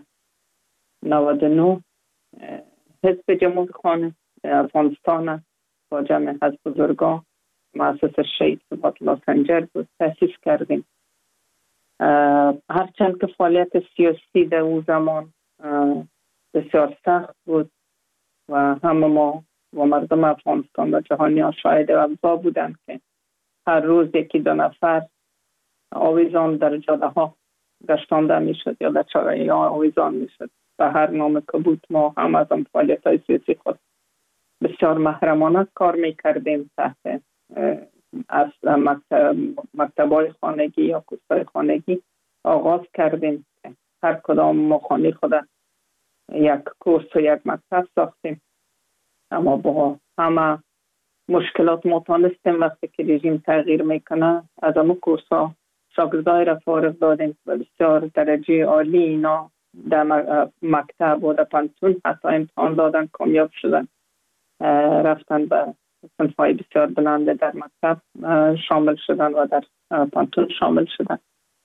1999 حزب جمهوری خانه افغانستان با جمع از بزرگان مؤسس شهید ثبات الله سنجر بود تأسیس کردیم. هرچند که فعالیت سیاسی در اون زمان بسیار سخت بود و همه ما و مردم افغانستان و جهانی ها شاهد اوضاع بودند که هر روز 1-2 نفر آویزان در جاده ها گشتانده می شد یا در چاره ها آویزان می شد. و هر نام که بود ما هم از آن فعالیت های سیاسی خود بسیار محرمانه کار می کردیم. تحت از مکتبای خانگی یا کورسای خانگی آغاز کردیم. هر کدام ما خانه خود یک کورس و یک مکتب ساختیم. اما با همه مشکلات ما تانستیم وقتی که رژیم تغییر میکنه از همه کورس ها شاگردای را فارغ دادیم و بسیار درجه عالی اینا در مکتب و در پانتون حتی امتحان دادن کامیاب شدن رفتن به صنف‌های بسیار بلند در مکتب شامل شدن و در پانتون شامل شدن.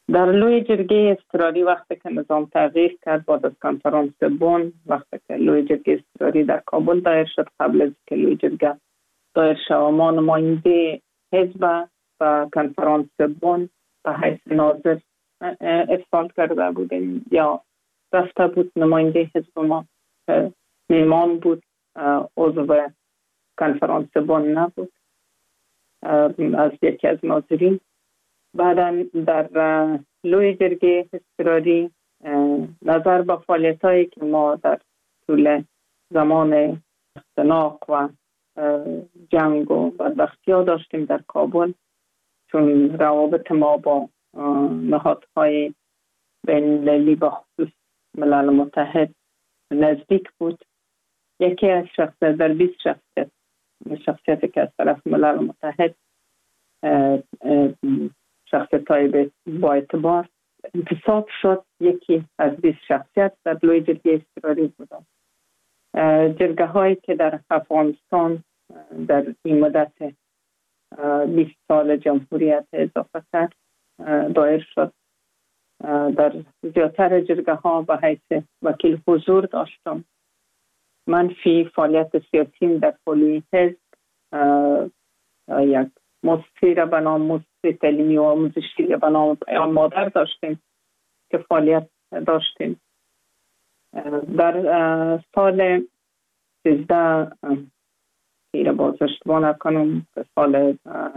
در لوی جرگه اضطراری وقتی که نظام تغییر کرد بعد از کنفرانس بن، وقتی که لوی جرگه اضطراری در کابل دایر شد، قبل از که لوی جرگه دایر شد ما نماینده حزب و کنفرانس بن به حیث ناظر ارسال کرده بودیم یا رفته بود. نماینده حزب ما میمان بود، عضو کنفرانس بن نبود، از یکی از ناظرین. بعدا در لوی جرگه اضطراری نظر به فعالیت‌هایی که ما در طول زمان اختناق و جنگ و بدبختی‌ها داشتیم در کابل، چون روابط ما با نهادهای بین‌المللی و خصوص ملل متحد نزدیک بود. یکی از شخصیت در 20 شخصیتی که از طرف ملل متحد شخصیت‌های با اعتبار انتصاب شد، یکی از 20 شخصیت در لوی جرگه اضطراری بودند. جرگه هایی که در افغانستان در این مدت 20 سال جمهوریت اضافه کرد دایر شد. در زیادتر جرگه ها به حیث وکیل حضور داشتم. من فی فعالیت سیاسی در پلی حزب یک مؤسسه را به نام مؤسسه تعلیمی و آموزشی را به نام پیام مادر داشتیم که فعالیت داشتیم. در سال 13 که باز اشتباه نکنم، سال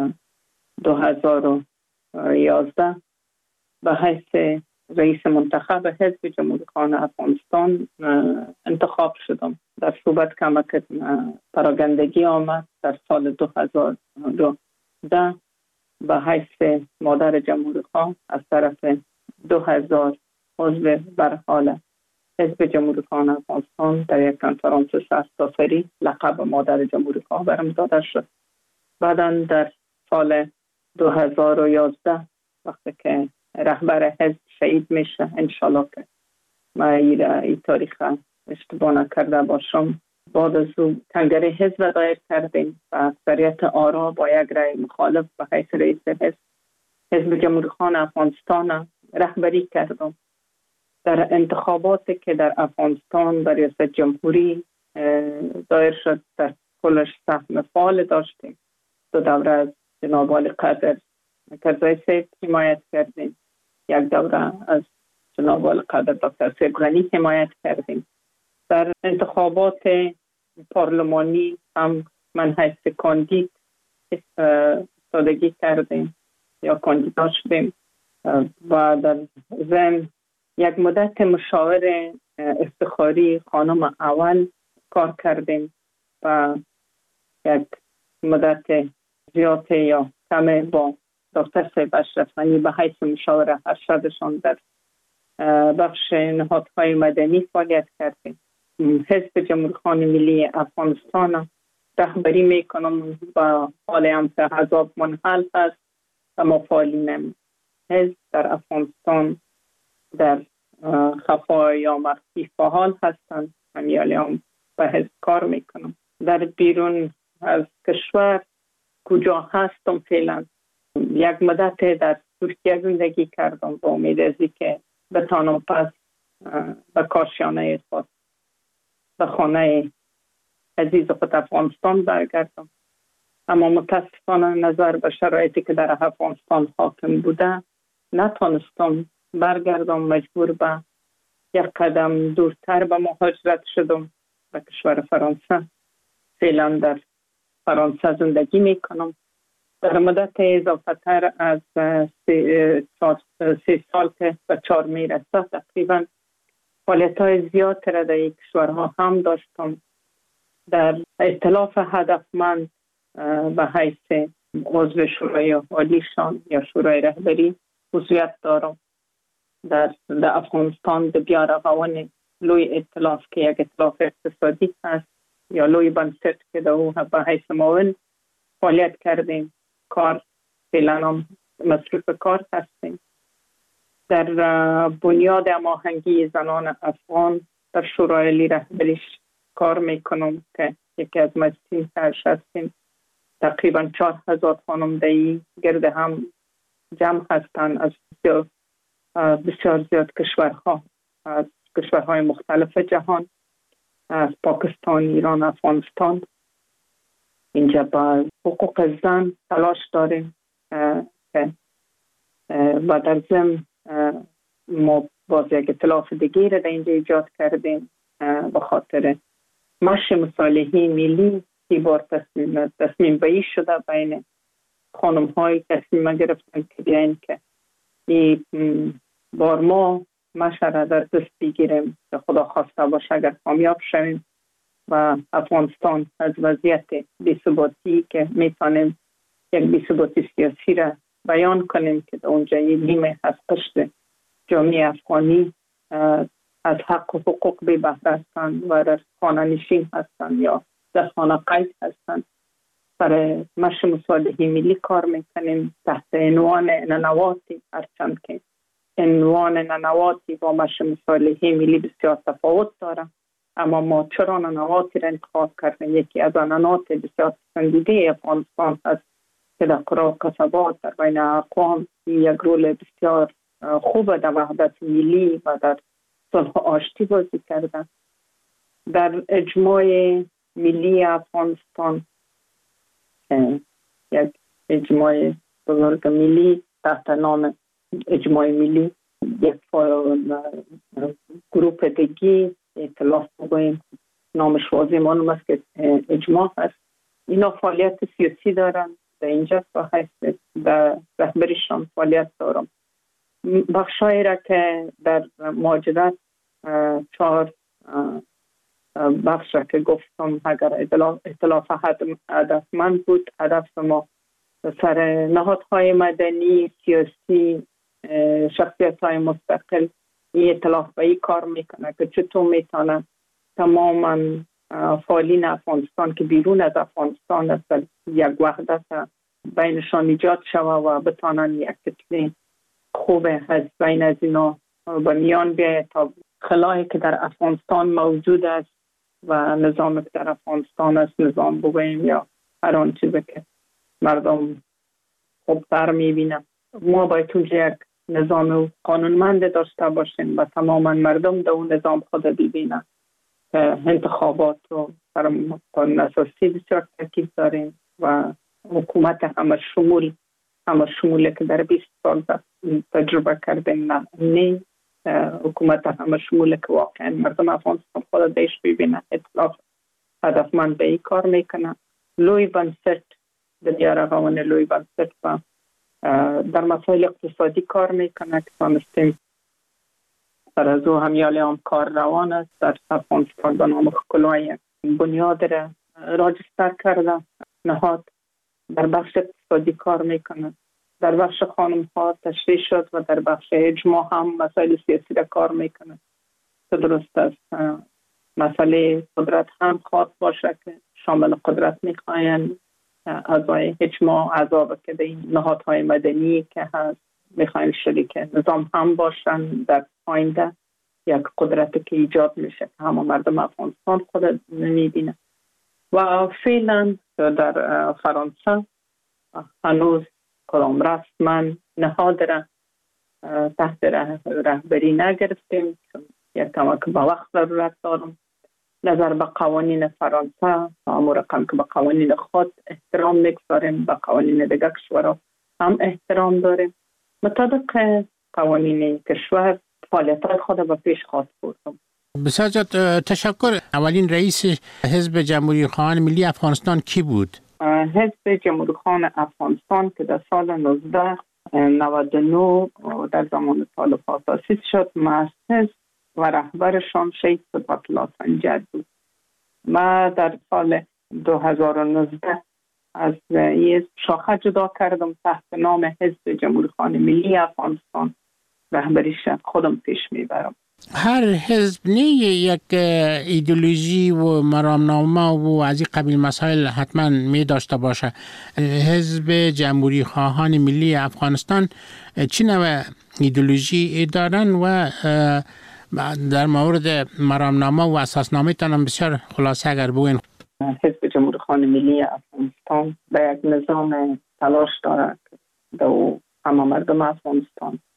2011 به حیث رئیس منتخب حزب جمهوری خواهان افغانستان انتخاب شدم. در صحبت که پراگندگی آمد در سال 2012 به حیث مادر جمهوری خواه از طرف 2000 عضو بر حال حزب جمهوری خواهان افغانستان در یک کنفرانس سرتاسری لقب مادر جمهوری خواه برم داده شد. بعدا در سال 2011 وقتی که رهبر حزب شهید میشه، انشالله که ما این تاریخ اشتباه نکرده باشم، بعد از او کنگره حزب دایر کردیم و اکثریت آرا با یک رأی مخالف به حیث رئیس حزب جمهوری خواهان افغانستان رهبری کردم. در انتخاباتی که در افغانستان در ریاست جمهوری دایر شد، در کلش سهم فعال داشتیم. 2 دوره از جناب علی قادر کرزی صاحب حمایت کردیم، یک دوره از جناب علی قادر دکتر صاحب غنی حمایت کردیم. در انتخابات پارلمانی هم من حیث کاندید استادگی کردیم یا کاندیدا شدیم و در ضمن یک مدت مشاور افتخاری خانم اول کار کردیم و یک مدت زیاد یا کم با دکتر صاحب اشرف غنی به حیث مشاور ارشدشان در بخش نهادهای مدنی فعالیت کردیم. حزب جمهوری خواهان ملی افغانستان رهبری میکنم با حال هم که حزب منحل هست و مفاعلین حزب در افغانستان در خفا یا مخفی فعال هستند. من هم به حزب کار میکنم. در بیرون از کشور کجا هستم فعلا، یک مدت در ترکیه زندگی کردم با امید از که بتانم پس به کاشیانه خود به خانه عزیز خود افغانستان برگردم. اما متاسفانه نظر به شرایطی که در افغانستان حاکم بوده نتانستم برگردم. مجبور به یک قدم دورتر به مهاجرت شدم به کشور فرانسه. فعلا در فرانسه زندگی میکنم. در مدت اضافه تر از 3 سال که به 4 میرسه تقریبا فعالیت‌های زیاد را در این کشورها هم داشتم. در ائتلاف هدفمند به حیث عضو شورای عالیشان یا شورای رهبری عضویت دارم. در افغانستان د بیا رغونې لوی ائتلاف که یک ائتلاف اقتصادی هست یا لوی بنسټ که د او به حیث معاون فعالیت کردیم. کار فعلا هم مصروف کار هستیم. در بنیاد هماهنگی زنان افغان در شورای عالی رهبریش کار میکنم که یکی از مجلسین سرش هستیم. تقریبا 4000 خانم دایی گرد هم جمع هستند از بسیار زیاد کشورها از کشورهای مختلف جهان، از پاکستان، ایران، افغانستان اینجا با حقوق زن تلاش داریم و در ضمن ما باز یک اطلاف دیگه را در اینجا ایجاد کردیم به خاطر مشی مصالحه ملی که بار تصمیم بایی شده بین خانم های تصمیم گرفتن که بیاین که این بار ما مشه را در دست بگیریم که خدا خواسته باشه اگر کامیاب شویم و افغانستان از وضعیت بی‌ثباتی که میتونیم یک بی‌ثباتی سیاسی را بیان کنیم که در اونجا نیمه از قشر جامعه افغانی از حق و حقوق بی بهره هستند و در خانه نشین هستند یا در خانه قید هستند. برای مشی مصالحه ملی کار میکنیم تحت عنوان ننواتی، هرچند که عنوان ننواتی با مشی مصالحه ملی بسیار تفاوت داره، اما ما چرا ننواتی را انتخاب کردیم؟ یکی از ننوات بسیار پسندیده افغانستان هست که در قرى و قصبات در بین اقوام یک رول بسیار خوب در وحدت ملی و در صلح و آشتی بازی کردن. در اجماع ملی افغانستان یک اجماع بزرگ ملی تحت نام اجماع ملی، یک گروپ دیگه ائتلاف بگوییم نامش واضح معلوم است که اجماع هست. اینا فعالیت سیاسی دارن در اینجا و هست در رهبریشان فعالیت دارم. بخشایی را که در مهاجرت 4 بخش را که گفتم اگر ائتلاف هدفمند بود، هدف ما سر نهادهای مدنی، سیاسی، شخصیت های مستقل این ائتلاف به این کار میکنه که چطور میتونه تماما فعالین افغانستان که بیرون از افغانستان است یک وحدت بینشان ایجاد شود و بتانن یک کتله خوب از بین از اینا به میان بیاید تا خلایی که در افغانستان موجود است و نظامی که در افغانستان است، نظام بگوییم یا هر آن چیزی که مردم خوبتر میبینن، ما باید اونجا یک نظام قانونمند داشته باشیم و تماما مردم در اون نظام خود ببینن. انتخابات رو در قانون اساسی بسیار تاکید داریم و حکومت همه شموله که در 20 سال تجربه کردیم نه حکومت همه شموله که واقعا مردم افغانستان خود دیش ببینن. اطلاف هدفمند به این کار میکنه. لوی بنسٹ در قوانین لوی بنسٹ و در مسائل اقتصادی کار میکنه که تانستیم در از او همیالی هم کار روان است. در افغانستان به نام کلاه بنیاد را راجستر کرده نهاد در بخش اقتصادی کار میکنه. در بخش خانم ها تشریح شد و در بخش اجماع هم مسائل سیاسی را کار میکنه. درست است مسئله قدرت هم خواهد باشه که شامل قدرت میخواین اعضای اجماع، اعضا که این نهادهای مدنی که هست میخواین شریک نظام هم باشن در آینده. یک قدرتی که ایجاد میشه که همه مردم افغانستان خود نمیبینه. و فعلا در فرانسه هنوز کدام رسما نهاد را تحت رهبری نگرفتیم چون یک کمک به وقت ضرورت دارم. نظر به قوانین فرانسه امور رقم که به قوانین خود احترام میگذاریم، به قوانین دیگر کشورها هم احترام داریم. مطابق قوانین کشور فعالیت خود به پیش خواهد بردم. بسیار زیاد تشکر. اولین رئیس حزب جمهوری خواهان ملی افغانستان کی بود؟ حزب جمهوری خواهان افغانستان که در سال 1999 در زمان طالبان تأسیس شد، مؤسس و رهبرشان شیخ صفت الله سنجر بود. ما در سال 2019 از این شاخه جدا کردم تحت نام حزب جمهوری خواهان ملی افغانستان، رهبریش خودم پیش میبرم. هر حزب نه یک ایدئولوژی و مرامنامه و از این قبیل مسائل حتما می داشته باشه. حزب جمهوری خواهان ملی افغانستان چه نوع ایدئولوژی دارن و در مورد مرامنامه و اساسنامه تان بسیار خلاصه اگر بگوین. حزب جمهوری خواهان ملی افغانستان به یک نظام تلاش دارد که همه مردم افغانستان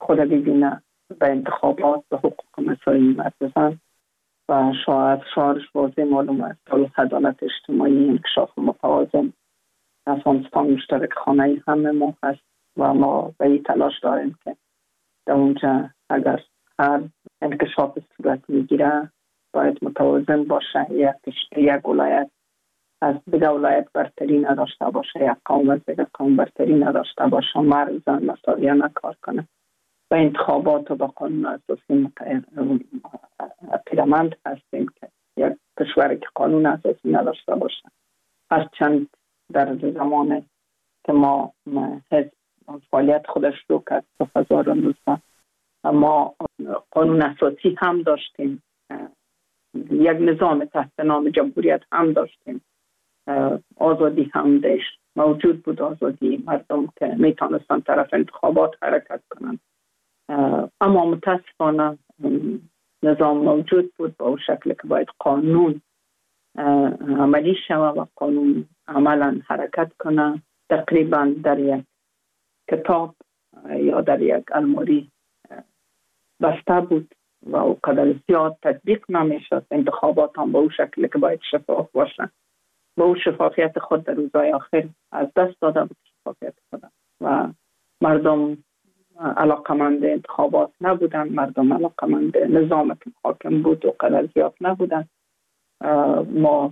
خود ببینه به انتخابات به حقوق مساوی مرد زن و شعارش واضح معلوم است. صلح، عدالت اجتماعی، انکشاف متوازن. افغانستان مشترک خانه همه ما هست و ما به این تلاش داریم که در اونجا اگر هر انکشاف صورت میگیره باید متوازن باشه. یک ولایت از دیگه ولایت برتری نداشته باشه، یک قوم از دیگه قوم برتری نداشته باشه، مرد زن مساویانه کار کنه. و انتخابات و به قانون اساسی پیرامند هستیم که یک کشوری که قانون اساسی نداشته باشه. هرچند در زمان که ما حزب فعالیت خودش رو کرد 2019 ما قانون اساسی هم داشتیم، یک نظام تحت نام جمهوریت هم داشتیم، آزادی هم داشت موجود بود، آزادی مردم که میتونستن طرف انتخابات حرکت کنند. اما متاسفانه نظام موجود بود با اون شکل که باید قانون عملی شود و قانون عملا حرکت کنه. تقریبا در یک کتاب یا در یک الماری بسته بود و او قدر زیاد تطبیق نمیشد. انتخابات هم به اون شکل که باید شفاف باشه با اون شفافیت خود در روزهای آخر از دست داده بود شفافیت خود و مردم علاقمند انتخابات نبودن، مردم علاقمند نظام که حاکم بود و قدر زیاد نبودن. ما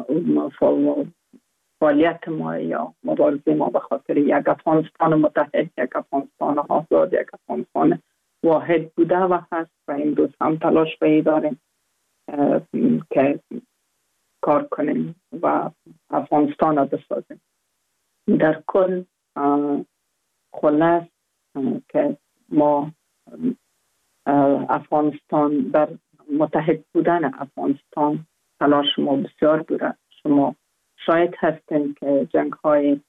فعالیت ما یا مبارزه ما به خاطر یک افغانستان متحد، یک افغانستان آزاد، یک افغانستان واحد بوده و هست و امروز هم تلاش به داریم که کار کنیم و افغانستان را بسازیم. در کل خلاص که ما افغانستان در متحد بودن افغانستان تلاش ما بسیار بوده. شما شاید هستیم که جنگ های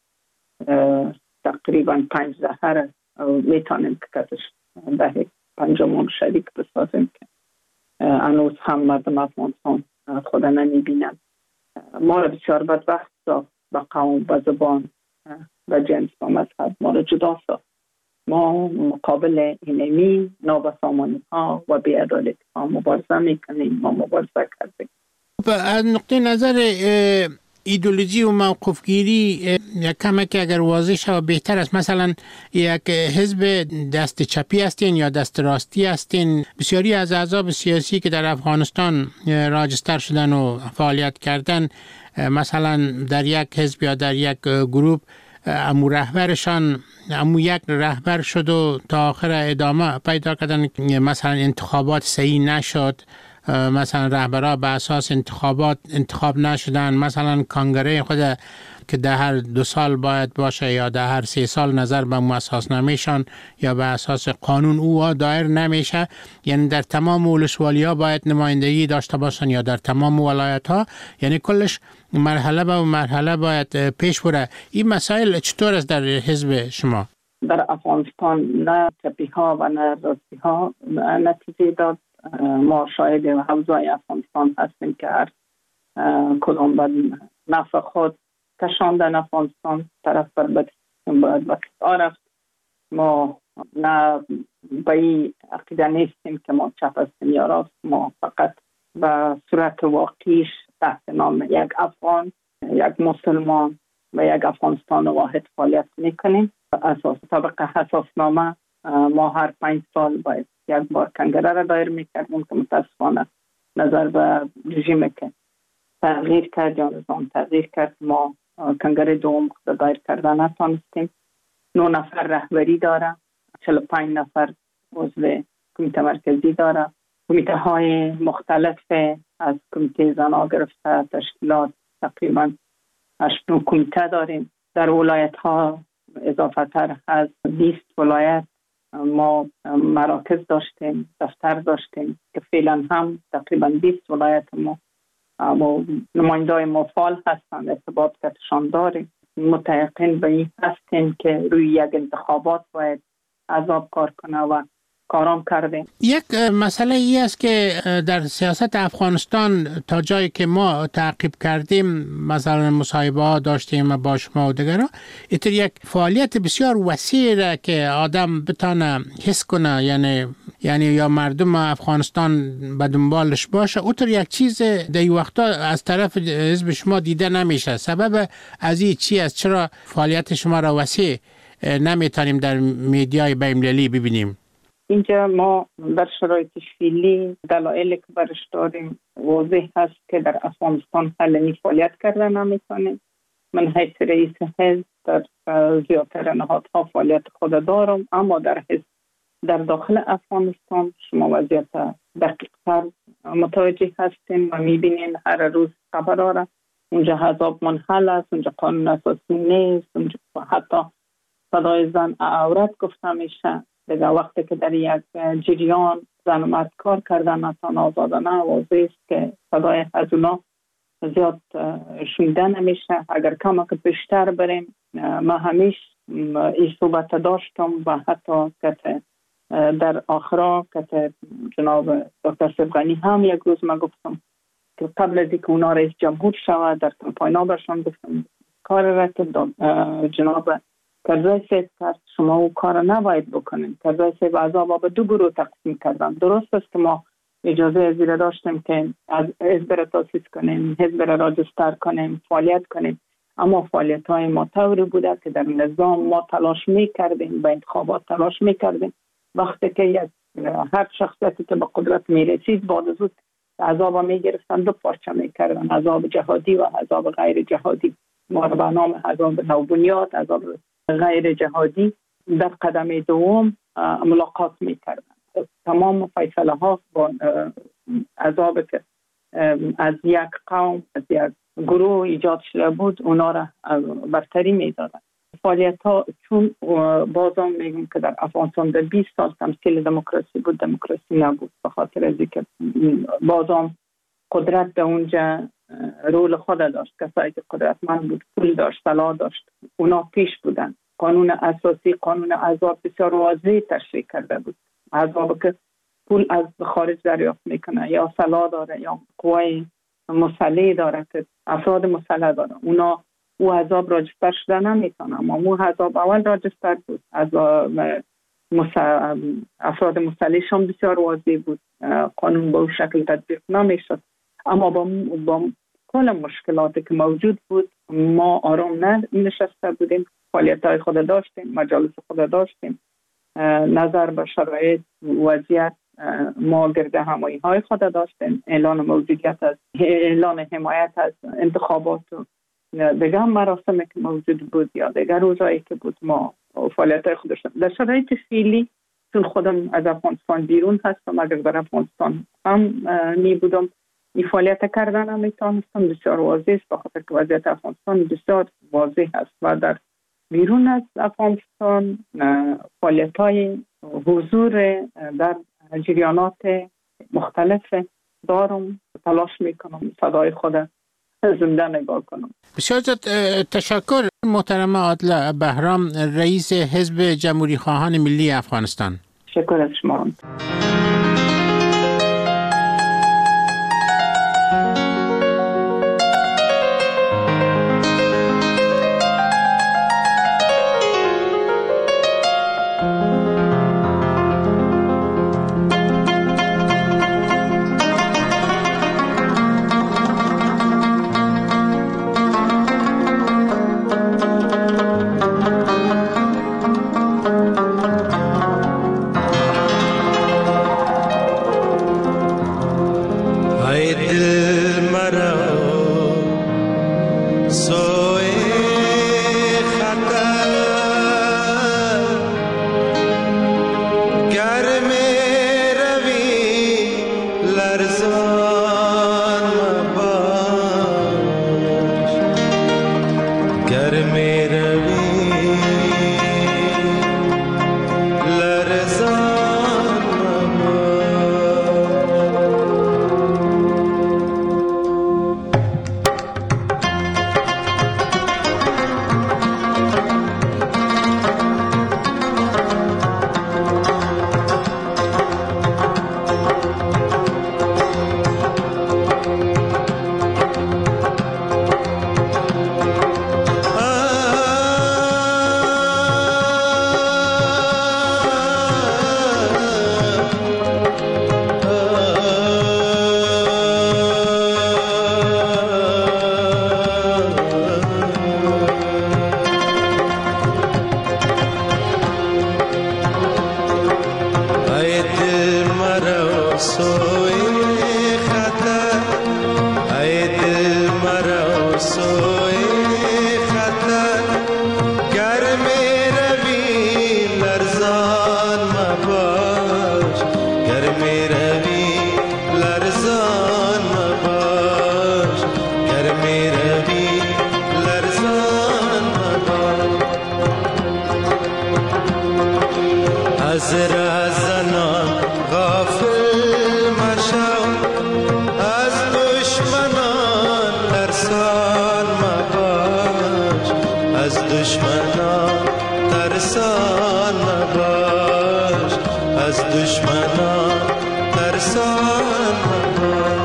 تقریبا 5 دهه میتونیم که کتش دهه پنجمون شریک بسازیم که هنوز هم مردم افغانستان خود نمیبینن. ما را بسیار بدبخت ساخت، به قوم، به زبان، به جنس، به مذهب ما را جدا ساخت. ما مقابل اینمی نابسامانی ها و بی‌عدالتی ها مبارزه میکنیم، ما مبارزه کردیم. از نقطه نظر ایدئولوژی و موقفگیری یک کمک اگر واضح شود بهتر است. مثلا یک حزب دست چپی هستین یا دست راستی هستین؟ بسیاری از احزاب سیاسی که در افغانستان راجستر شدن و فعالیت کردن، مثلا در یک حزب یا در یک گروه امو رهبرشان امو یک رهبر شد و تا آخر ادامه پیدا کردن، مثلا انتخابات صحیح نشد، مثلا رهبرها به اساس انتخابات انتخاب نشدن، مثلا کنگره خود که در هر 2 سال باید باشه یا در هر 3 سال نظر به اساس نمیشن یا به اساس قانون او دایر نمیشه. یعنی در تمام ولسوالی‌ها باید نمایندگی داشته باشن یا در تمام ولایت‌ها، یعنی کلش مرحله به مرحله باید پیش بره. این مسائل چطور است در حزب شما؟ در افغانستان نه چپی ها و نه راستی ها نتیجه داد. ما شاهد حوزه افغانستان هستیم که هر کدام به نفع خود کشاندن افغانستان طرف بر بدبختی رفت. ما نه به این عقیده نیستیم که ما چپ هستیم یا راست. ما فقط به صورت واقعیش تحت نام یک افغان، یک مسلمان و یک افغانستان واحد فعالیت میکنیم. اساس طبق اساسنامه ما هر 5 سال باید یک بار کنگره را دایر میکردیم که متاسفانه نظر به رژیم که تغییر کرد یا نظام تغییر کرد ما کنگره دوم دایر کردن نتانستیم. 9 نفر رهبری داره، 45 نفر عضو کمیته مرکزی داره. کمیته های مختلف از کمیته زنا گرفته تشکیلات تقریبا 8 کمیته داریم. در ولایت ها اضافه تر از 20 ولایت ما مراکز داشتیم، دفتر داشتیم که فعلا هم تقریبا 20 ولایت ما نمایندای مفعال هستند، ارتباط کتشان داریم. متیقن به این هستیم که روی یک انتخابات باید عذاب کار کنه و کارام کردیم. یک مسئله ای است که در سیاست افغانستان تا جایی که ما تعقیب کردیم، مثلا مصاحبه ها داشتیم با شما و دیگران، اینطور یک فعالیت بسیار وسیع که آدم بتانه حس کنه، یعنی یا مردم افغانستان به دنبالش باشه، اونطور یک چیز در این وقتا از طرف حزب شما دیده نمیشه. سبب از این چی است؟ چرا فعالیت شما را وسیع نمیتونیم در میدیای بین‌المللی ببینیم؟ اینجا ما در شرایط فعلی دلایلی که برش داریم واضح هست که در افغانستان حل فعالیت کردن نمیتونیم. من حیث رئیس حزب در زیادتر نهادها فعالیت خود دارم، اما در حزب در داخل افغانستان شما وضعیت دقیق‌تر متوجه هستیم و میبینین هر روز خبرها را. اونجا حزب منحل است، اونجا قانون اساسی نیست، اونجا حتی صدای زن عورت گفته میشه. دیگه وقتی که در یک جریان زن و مرد کار کردن اصلا آزادانه، واضح است که صدای از اونا زیاد شنیده نمیشه. اگر کم که بیشتر بریم، ما همیشه این صحبت داشتم و حتی که در آخرا که جناب دکتر سبغانی هم یک روز ما گفتم که قبل از اینکه اونا رئیس جمهور شود در کمپاین برشان گفتم کار را که جناب کرزی صاحب کرد شما او کار نباید بکنیم. کرزی صاحب عذاب به دو گروه تقسیم کردن. درست است که ما اجازه از این داشتیم که از حزب را تاسیس کنیم، حزب را راجستر کنیم، فعالیت کنیم، اما فعالیت های ما طوری بوده که در نظام ما تلاش میکردیم، به انتخابات تلاش میکردیم. وقتی که هر شخصیتی که به قدرت میرسید بعد از اون عذاب میگرفتن، دو پارچه میکردن، عذاب جهادی و عذاب غیر جهادی. ما را به نام عذاب نوبنیاد، عذاب غیر جهادی در قدم دوم ملاقات میکردن. تمام فیصله ها با عذاب که از یک قوم، از یک گروه ایجاد شده بود، اونا را برتری میدادن. فعالیت ها چون بازم میگم که در افغانستان در 20 سال تمثیل دموکراسی بود، دموکراسی نبود. به خاطر از اینکه بازم قدرت در اونجا رول خود داشت. کسایی که قدرتمند بود، پول داشت، طلا داشت، اونا پیش بودن. قانون اساسی، قانون عذاب بسیار واضح تشریح کرده بود. عذاب که پول از خارج دریافت میکنه یا طلا داره یا قوای مسلح داره که افراد مسلح داره، اونا او عذاب راجستر شده نمیتونه. اما او عذاب اول راجستر بود. از افراد مسلحش هم بسیار واضح بود. قانون به اون شکل تطبیق نمیشد. اما با کل مشکلاتی که موجود بود ما آرام نشسته بودیم. فعالیت های خود داشتیم، مجالس خود داشتیم، نظر به شرایط وضعیت ما گرده همایی های خود داشتیم، اعلان موجودیت از اعلان حمایت از انتخابات و دیگر مراسمی که موجود بود یا دیگر روزایی که بود ما فعالیت های خود داشتیم. در شرایط فعلی چون خودم از افغانستان بیرون هستم، اگر در افغانستان هم می بودم این فعالیت کردن هم میتونستم. بسیار واضح است بخاطر که وضعیت افغانستان بسیار واضح است و در بیرون از افغانستان فعالیت های حضور در جریانات مختلف دارم، تلاش میکنم صدای خود زنده نگاه کنم. بسیار تشکر محترم عادل بهرام، رئیس حزب جمهوری خواهان ملی افغانستان. شکر از شما. از رزنان غافل مشو، از دشمنان ترسان مباش، از دشمنان ترسان مباش، از دشمنان ترسان مباش.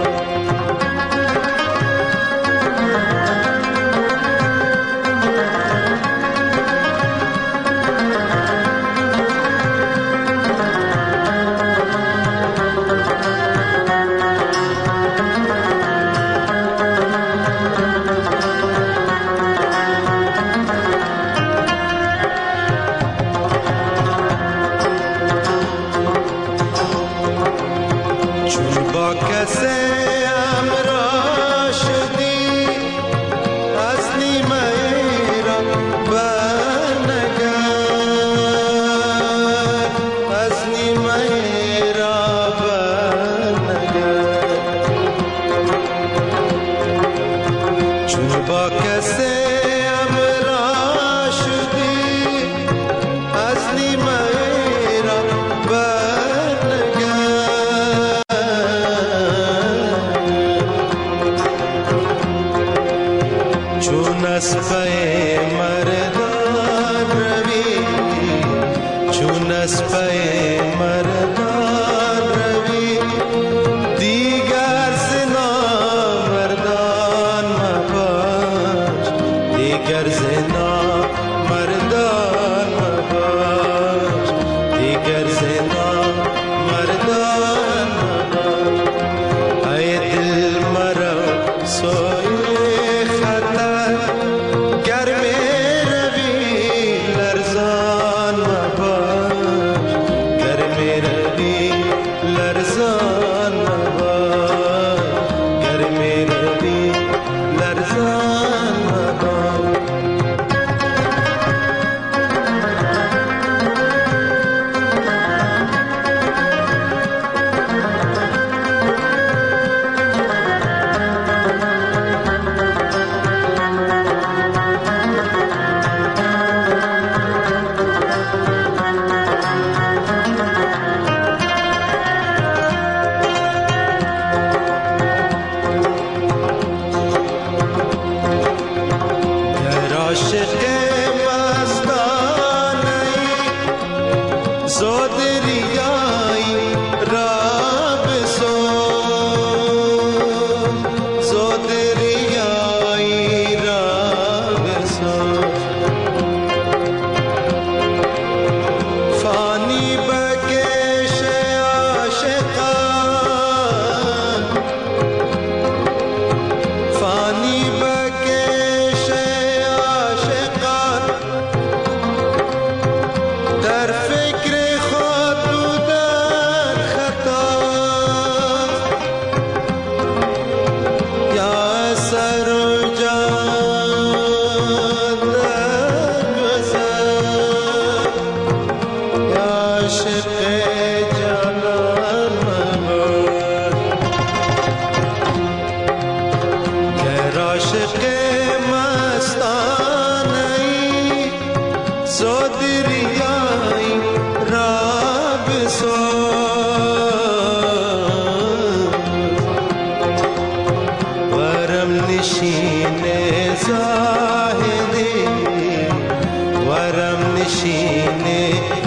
ورم نشینه